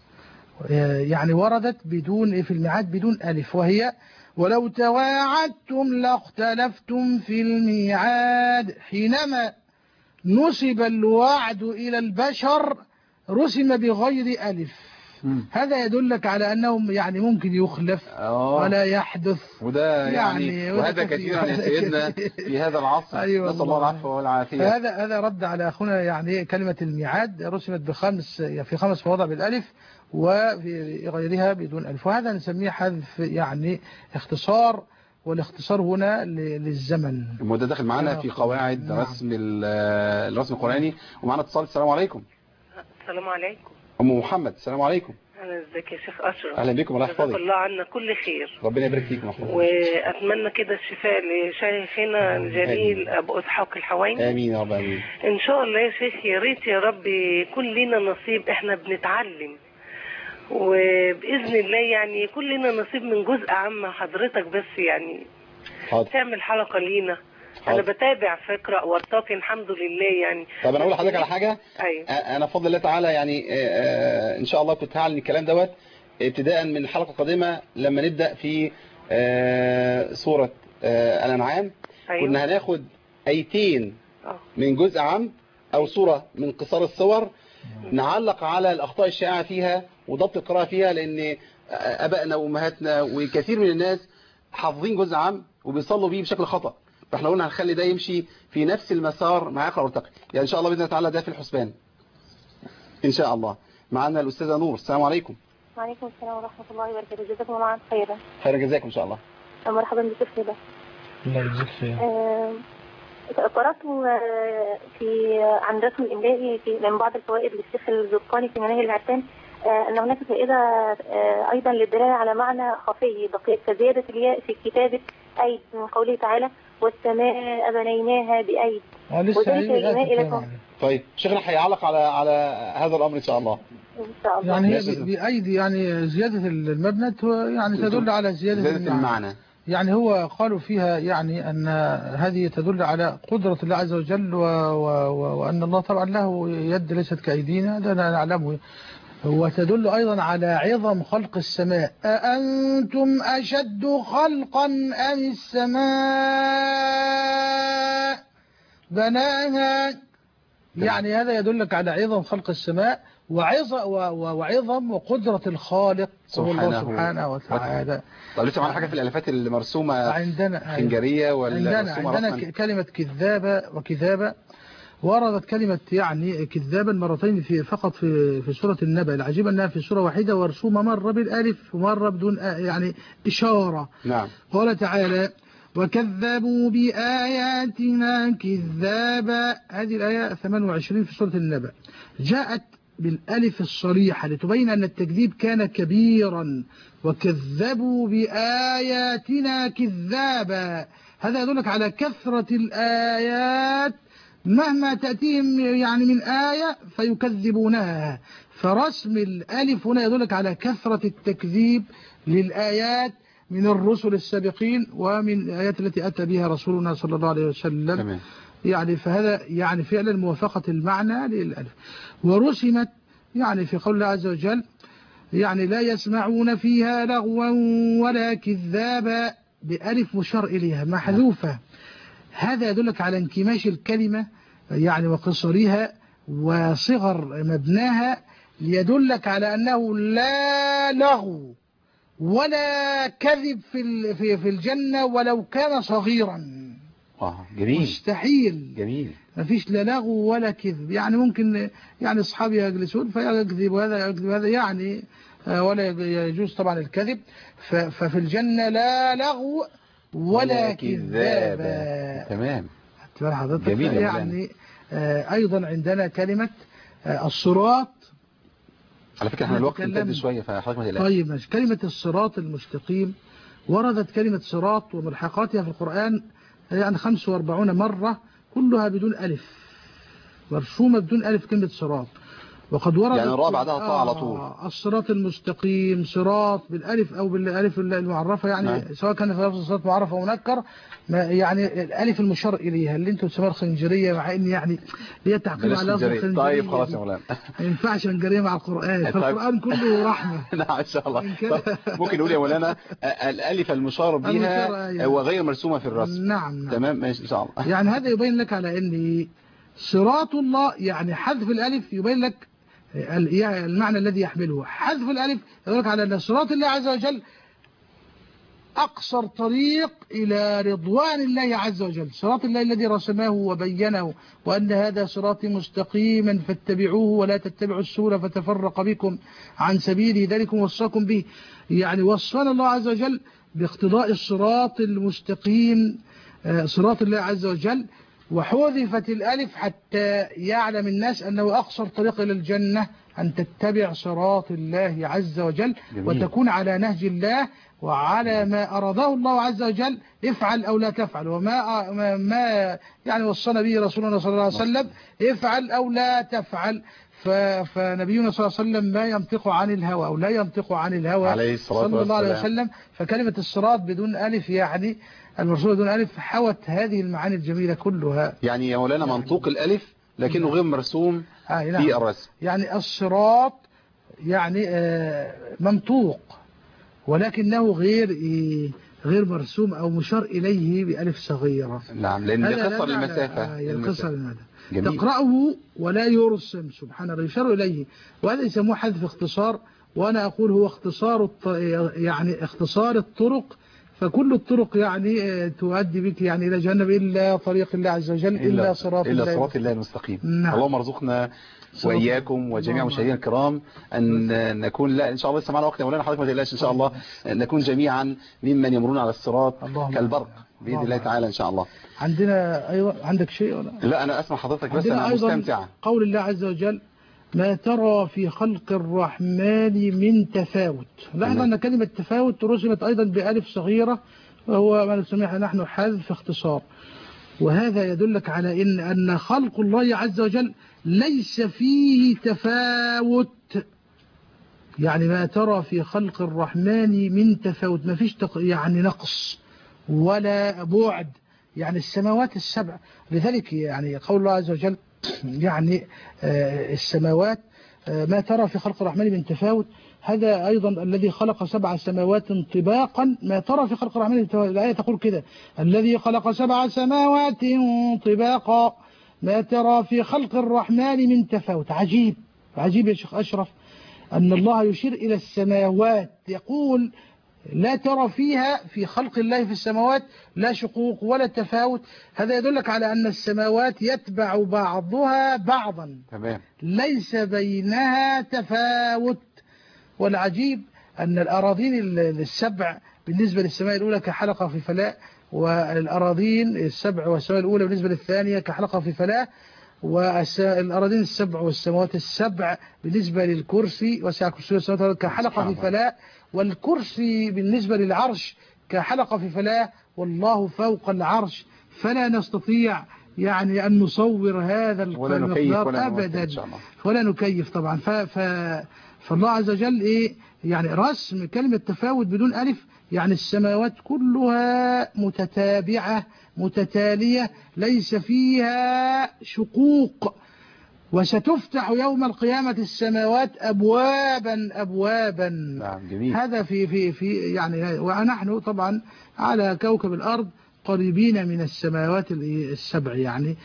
يعني وردت بدون في الميعاد بدون ألف، وهي ولو تواعدتم لاختلفتم في الميعاد. حينما نسب الوعد إلى البشر رسم بغير ألف. مم. هذا يدلك على أنهم يعني ممكن يخلف أوه. ولا يحدث، وده يعني, يعني وهذا كثيرا يا سيدنا في هذا العصر. أيوة نسأل الله العفو والعافية. هذا هذا رد على أخونا يعني كلمة الميعاد رسمت بخمس في خمس مواضع بالألف وفي غيرها بدون ألف، وهذا نسميه حذف يعني اختصار، والاختصار هنا للزمن. وده داخل معنا في قواعد نعم. رسم الرسم القرآني. ومعنا اتصال. السلام عليكم. السلام عليكم. أم محمد. السلام عليكم. أهلا ازيك يا شيخ أشرف. أهلا بكم الله يحفظك. جزاك الله عنا كل خير. ربنا يبارك فيكم محفوظ. وأتمنى كده الشفاء لشيخنا الجليل أبو إسحاق الحويني. آمين يا رب آمين. إن شاء الله يا شيخ، يا ريت يا رب يكون لنا نصيب، إحنا بنتعلم وبإذن الله يعني يكون لنا نصيب من جزء عام حضرتك، بس يعني حاضر. تعمل حلقة لينا. حاضر. أنا بتابع فكرة وارتقي الحمد لله يعني. طب أنا أقول لحضرتك على حاجة. أيوة. أنا بفضل الله تعالى يعني إن شاء الله كنت هعلن الكلام دوت ابتداء من الحلقة القادمة لما نبدأ في سورة الأنعام. أيوة. كنا هناخد آيتين من جزء عام أو سورة من قصار الصور نعلق على الأخطاء الشائعة فيها وضبط القراءة فيها، لأن أبائنا وأمهاتنا وكثير من الناس حافظين جزء عام وبيصلوا بيه بشكل خطأ، فاحنا قلنا هنخلي ده يمشي في نفس المسار مع اقرا وارتقي، يعني ان شاء الله باذن الله تعالى ده في الحسبان ان شاء الله. معنا الاستاذه نور. السلام عليكم. وعليكم السلام ورحمه الله وبركاته. جزاكم الله خيرا. خيرا جزاكم ان شاء الله. مرحبا بك كده. الله يجزيك خير. قرأت في عن رسم الإملائي من بعض الفوائد للشيخ الزرقاني في مناهج العرفان أن هناك فائدة أيضا للدلالة على معنى خفي دقيق كزيادة الياء في كتابة أيد من قوله تعالى والسماء بنيناها بأيد. لسه طيب شيخنا هيعلق على على هذا الأمر إن شاء الله. إن شاء الله. يعني هي بأيد يعني زيادة المبنى يعني تدل على زيادة, زيادة المعنى. المعنى. يعني هو قالوا فيها يعني أن هذه تدل على قدرة الله عز وجل و و و وأن الله طبعا له يد ليست كأيدينا، ده نعلمه. وتدل أيضا على عظم خلق السماء. أأنتم أشد خلقا أم السماء بناها. يعني هذا يدلك على عظم خلق السماء وعظم وقدرة الخالق الله سبحانه وتعالى. طب لسه معنا حاجة في الألفات المرسومة عندنا خنجرية ولا عندنا, عندنا كلمة كذابة وكذابة وردت كلمة يعني كذابا مرتين في فقط في في سورة النبأ. العجيب أنها في سورة واحدة ورسومة مرة بالألف ومرة بدون يعني إشارة. نعم. قال تعالى وكذبوا بآياتنا كذابا. هذه الآية ثمانية وعشرين في سورة النبأ جاءت بالألف الصريحة لتبين أن التكذيب كان كبيرا. وكذبوا بآياتنا كذابا. هذا يدلك على كثرة الآيات مهما تأتيهم يعني من آية فيكذبونها. فرسم الألف هنا يدلك على كثرة التكذيب للآيات من الرسل السابقين ومن الآيات التي أتى بها رسولنا صلى الله عليه وسلم. تمام. يعني فهذا يعني فعلا موافقة المعنى للألف. ورسمت يعني في قول الله عز وجل يعني لا يسمعون فيها لغوا ولا كذابا بألف مشار إليها محذوفة. هذا يدلك على انكماش الكلمة يعني وقصرها وصغر مبناها، ليدلك على أنه لا لغو ولا كذب في في في الجنة ولو كان صغيرا. آه جميل. مستحيل. جميل. ما فيش لا لغو ولا كذب. يعني ممكن يعني أصحابي يجلسون فيكذب وهذا يكذب هذا يعني ولا يجوز طبعا الكذب. ففي الجنة لا لغو ولا كذابة. تمام. حضرتك يعني أيضا عندنا كلمة الصراط. على فكرة احنا الوقت امتد شوية فحضرتك ما تقلقش. طيب ماشي. كلمة الصراط المستقيم وردت كلمة صراط وملحقاتها في القرآن يعني خمسة وأربعين مرة كلها بدون ألف، مرسومة بدون ألف كلمة صراط. وقد ورد يعني الراء بعدها طاء على طول. الصراط المستقيم صراط بالالف او بالالف المعرفه يعني نعم. سواء كان في لفظ الصراط معرف او منكر، يعني الالف المشار اليها اللي انتم بتسموها الخنجريه، مع ان يعني هي تعقيب على لفظ الخنجريه. طيب خلاص يا مولانا ما ينفعش خنجريه مع القران، فالقران كله رحمه. نعم ان شاء الله. ممكن نقول يا مولانا الالف المشار بها يعني. وغير مرسومه في الرسم. نعم نعم. تمام ماشي ان شاء الله. يعني هذا يبين لك على ان صراط الله يعني حذف الالف يبين لك المعنى الذي يحمله. حذف الالف يدلك على ان صراط الله عز وجل اقصر طريق الى رضوان الله عز وجل، صراط الله الذي رسمه وبينه، وان هذا صراطي مستقيما فاتبعوه ولا تتبعوا السبل فتفرق بكم عن سبيله ذلكم وصاكم به. يعني وصفنا الله عز وجل باقتضاء الصراط المستقيم صراط الله عز وجل، وحذفت الألف حتى يعلم الناس أنه أقصر طريق إلى الجنة أن تتبع صراط الله عز وجل. جميل. وتكون على نهج الله وعلى ما أراده الله عز وجل، افعل أو لا تفعل، وما ما يعني وصلنا به رسولنا صلى الله عليه وسلم افعل أو لا تفعل. فنبينا صلى الله عليه وسلم ما ينطق عن الهوى أو لا ينطق عن الهوى عليه الصلاة صلى الله عليه وسلم. فكلمة الصراط بدون ألف يعني المرسومة بدون ألف حوت هذه المعاني الجميلة كلها. يعني يا مولانا يعني منطوق الألف لكنه غير مرسوم آه في الرسم. يعني الصراط يعني آه منطوق ولكنه غير إيه غير مرسوم أو مشار إليه بألف صغيرة. نعم لأن يقصر المسافة. آه يقصر المسافة. تقرأه ولا يرسم سبحان الله يشار إليه، وهذا يسموه حذف اختصار، وأنا أقول هو اختصار يعني اختصار الطرق، فكل الطرق يعني تؤدي بك يعني إلى جهنم إلا طريق الله عز وجل إلا, إلا صراط إلا الله صراط الله المستقيم. نعم. اللهم ارزقنا وإياكم وجميع مشاهدينا الكرام أن نكون لا إن شاء الله لسه معنا وقت يا مولانا حضرتك ما تقلقش إن شاء الله نكون جميعا ممن يمرون على الصراط كالبرق بإذن الله تعالى إن شاء الله. عندنا أيوة عندك شيء ولا؟ لا أنا أسمع حضرتك بس أنا مستمتع. قول الله عز وجل ما ترى في خلق الرحمن من تفاوت. لاحظ أن كلمة تفاوت رسمت أيضا بألف صغيرة وهو ما نسميها نحن حذف اختصار، وهذا يدلك على إن أن خلق الله عز وجل ليس فيه تفاوت. يعني ما ترى في خلق الرحمن من تفاوت، ما فيش يعني نقص ولا بعد، يعني السماوات السبع. لذلك يعني قول الله عز وجل يعني السماوات ما ترى في خلق الرحمن من تفاوت، هذا أيضا الذي خلق سبع سماوات طباقا ما ترى في خلق الرحمن من تفاوت. الآية تقول كده الذي خلق سبع سماوات طباقا ما ترى في خلق الرحمن من تفاوت. عجيب عجيب يا شيخ أشرف أن الله يشير إلى السماوات يقول لا ترى فيها في خلق الله في السماوات لا شقوق ولا تفاوت. هذا يدلك على أن السماوات يتبع بعضها بعضا تمام. ليس بينها تفاوت. والعجيب أن الأراضين السبع بالنسبة للسماء الأولى كحلقة في فلاة، والأراضين السبع والسماء الأولى بالنسبة للثانية كحلقة في فلاة، والأراضين السبع والسماوات السبع بالنسبة للكرسي وسع كرسي السماوات كحلقة في فلاة، والكرسي بالنسبة للعرش كحلقة في فلاة، والله فوق العرش. فلا نستطيع يعني أن نصور هذا المقدار أبدا ولا نكيف طبعا. ف... ف... فالله عز وجل إيه يعني رسم كلمة تفاوت بدون ألف، يعني السماوات كلها متتابعة متتالية ليس فيها شقوق. وستفتح يوم القيامة السماوات أبوابا أبوابا. نعم جميل. هذا في في في يعني ونحن طبعا على كوكب الأرض قريبين من السماوات السبع يعني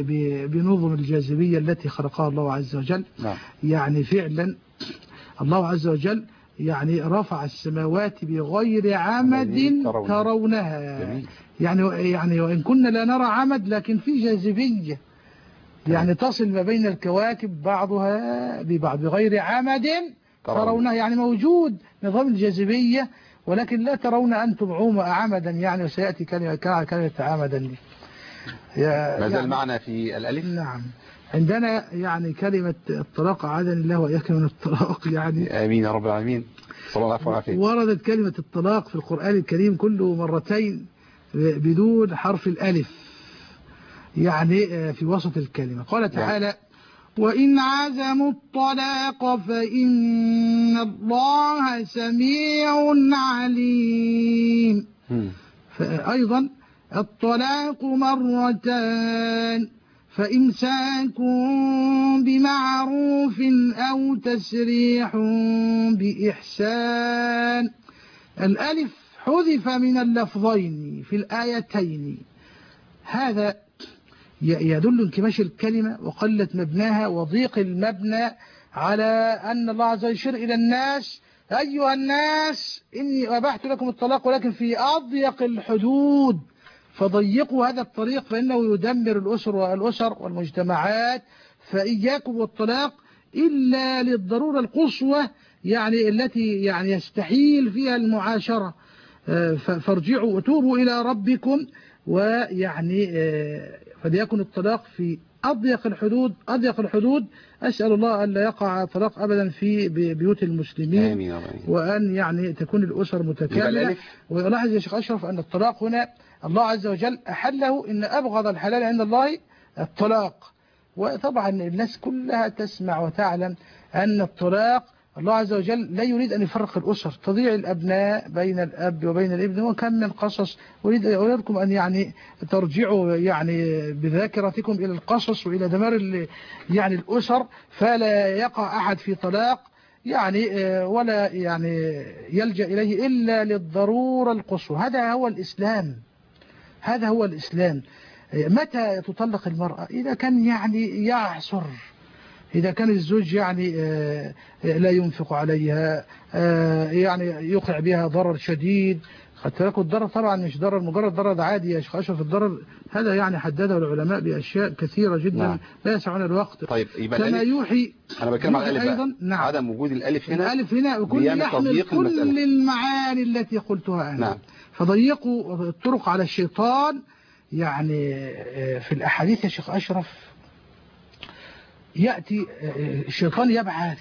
بنظم الجاذبية التي خلقها الله عز وجل. نعم. يعني فعلا الله عز وجل يعني رفع السماوات بغير عمد ترونها. جميل. يعني يعني وإن كنا لا نرى عمد لكن في جاذبية يعني تصل ما بين الكواكب بعضها ببعض بغير عمد ترونه يعني موجود نظام الجاذبية، ولكن لا ترون أنتم عومة عمدا يعني، وسيأتي كلمة كلمة عمدا دي. ما زال يعني معنا في الألف. نعم. عندنا يعني كلمة الطلاق عادني الله وإياك من الطلاق يعني. آمين يا رب العالمين. صلى الله عليه وسلم. وردت كلمة الطلاق في القرآن الكريم كله مرتين بدون حرف الألف، يعني في وسط الكلمة. قال تعالى: وإن عزموا الطلاق فإن الله سميع عليم. فأيضا الطلاق مرتان، فإمساك بمعروف أو تسريح بإحسان. الألف حذف من اللفظين في الآيتين، هذا يدل انكماش الكلمة وقلة مبناها وضيق المبنى على أن الله عز وجل يشير إلى الناس: أيها الناس إني أبحت لكم الطلاق ولكن في أضيق الحدود، فضيقوا هذا الطريق فإنه يدمر الأسر والأسر والمجتمعات، فإياكم والطلاق إلا للضرورة القصوى يعني التي يعني يستحيل فيها المعاشرة، فارجعوا وتوبوا إلى ربكم. ويعني فليكن الطلاق في أضيق الحدود أضيق الحدود. أسأل الله أن لا يقع طلاق أبدا في بيوت المسلمين. آمين آمين. وأن يعني تكون الأسر متكاملة. ويلاحظ يا شيخ أشرف أن الطلاق هنا الله عز وجل أحله، إن أبغض الحلال عند الله الطلاق. وطبعا الناس كلها تسمع وتعلم أن الطلاق الله عز وجل لا يريد أن يفرق الأسر، تضيع الأبناء بين الأب وبين الابن. وكم من قصص أريد أريدكم أن يعني ترجعوا يعني بذاكرتكم إلى القصص وإلى دمار يعني الأسر، فلا يقع أحد في طلاق يعني ولا يعني يلجأ إليه إلا للضرورة القصوى. هذا هو الإسلام، هذا هو الإسلام. متى تطلق المرأة؟ إذا كان يعني يعسر، إذا كان الزوج يعني لا ينفق عليها، يعني يقع بها ضرر شديد. قد تلاقوا الضرر طبعا مش ضرر مجرد ضرر عادي يا شيخ أشرف، الضرر هذا يعني حدده العلماء بأشياء كثيرة جدا. نعم. لا يسعنا الوقت. طيب يبقى كما يوحي أنا بتكلم على الألف أيضا. نعم. عدم وجود الألف هنا الألف هنا وكل يحمل كل المسألة. المعاني التي قلتها أنا. نعم. فضيقوا الطرق على الشيطان يعني في الأحاديث يا شيخ أشرف. يأتي الشيطان يبعث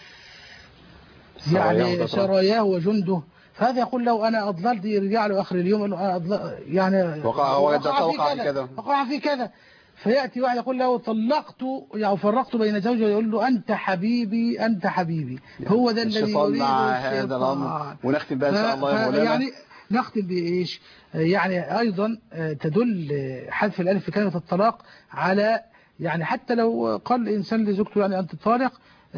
يعني سراياه وجنده، فهذا يقول له أنا أضللت، يرجع له آخر اليوم أنه أضلل يعني وقع, وقع في كذا وقع في كذا. فيأتي واحد يقول له طلقت يعني فرقت بين زوجي، ويقول له أنت حبيبي أنت حبيبي. هو ده الذي يريد مع هذا الأمر. ونختم بقى إن شاء الله يا مولانا. يعني نختم بإيش؟ يعني أيضا تدل حذف الألف في كلمة الطلاق على يعني حتى لو قال الإنسان لزوجته يعني أنت طالق،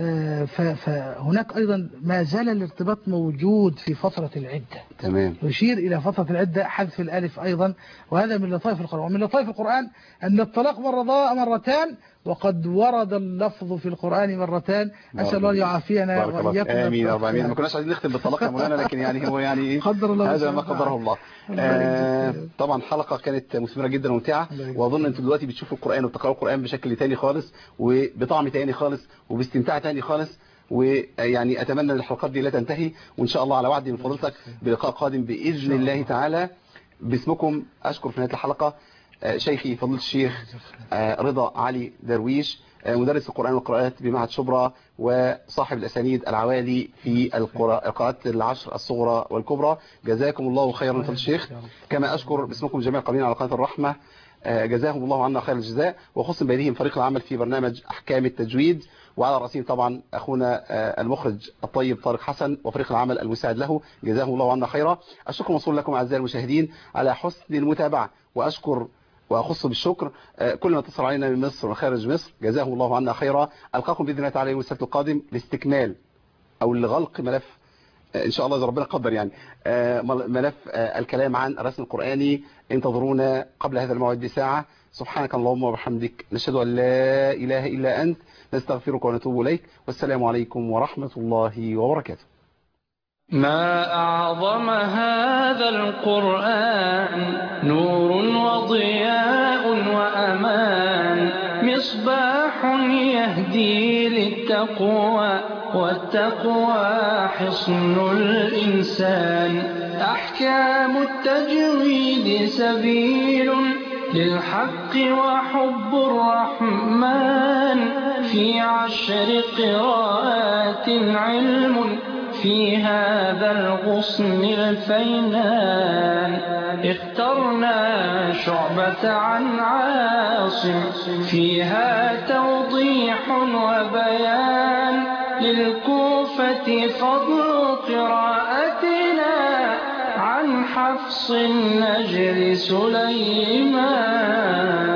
فهناك أيضا ما زال الارتباط موجود في فترة العدة. تمام. يشير إلى فترة العدة حذف الألف أيضا، وهذا من لطائف القرآن. ومن لطائف القرآن أن الطلاق مرتان، وقد ورد اللفظ في القرآن مرتان. أسأل الله يعافينا وإياكم. آمين يا رب العالمين. ما كناش عايزين نختم بالطلاق يا مولانا، لكن يعني هو يعني قدر الله هذا ما قدره الله. آه طبعا حلقة كانت مثمرة جدا وممتعة، وأظن أنتم دلوقتي بتشوفوا القرآن وبتقرأوا القرآن بشكل تاني خالص وبطعم تاني خالص وباستمتاع تاني خالص. ويعني أتمنى الحلقات دي لا تنتهي، وإن شاء الله على وعد من فضلتك بلقاء قادم بإذن الله تعالى. باسمكم أشكر في نهاية الحلقة شيخي فضيلة الشيخ رضا علي درويش، مدرس القرآن والقراءات بمعهد شبرا، وصاحب الأسانيد العوالي في القراءات العشر الصغرى والكبرى. جزاكم الله خيرا فضيلة الشيخ. كما أشكر باسمكم جميع القائمين على قناة الرحمة، جزاهم الله عنا خير الجزاء، وخص بينهم فريق العمل في برنامج أحكام التجويد، وعلى رأسهم طبعا أخونا المخرج الطيب طارق حسن وفريق العمل المساعد له، جزاهم الله عنا خيرا. الشكر موصول لكم أعزائي المشاهدين على حسن المتابعة، وأشكر وأخص بالشكر كل من اتصل علينا من مصر وخارج مصر، جزاهم الله عنا خيرا. ألقاكم بإذن الله تعالى يوم السبت القادم لاستكمال أو لغلق ملف إن شاء الله إذا ربنا قدر يعني ملف الكلام عن الرسم القرآني. انتظرونا قبل هذا الموعد بساعة. سبحانك اللهم وبحمدك، نشهد أن لا إله إلا أنت، نستغفرك ونتوب إليك، والسلام عليكم ورحمة الله وبركاته. ما أعظم هذا القرآن، نور وضياء وأمان. مصباح يهدي للتقوى والتقوى حصن الإنسان. أحكام التجويد سبيل للحق وحب الرحمن. في عشر قراءات علم في هذا الغصن الفينان. اخترنا شعبة عن عاصم فيها توضيح وبيان. للكوفة فضل قراءتنا عن حفص النجر سليمان.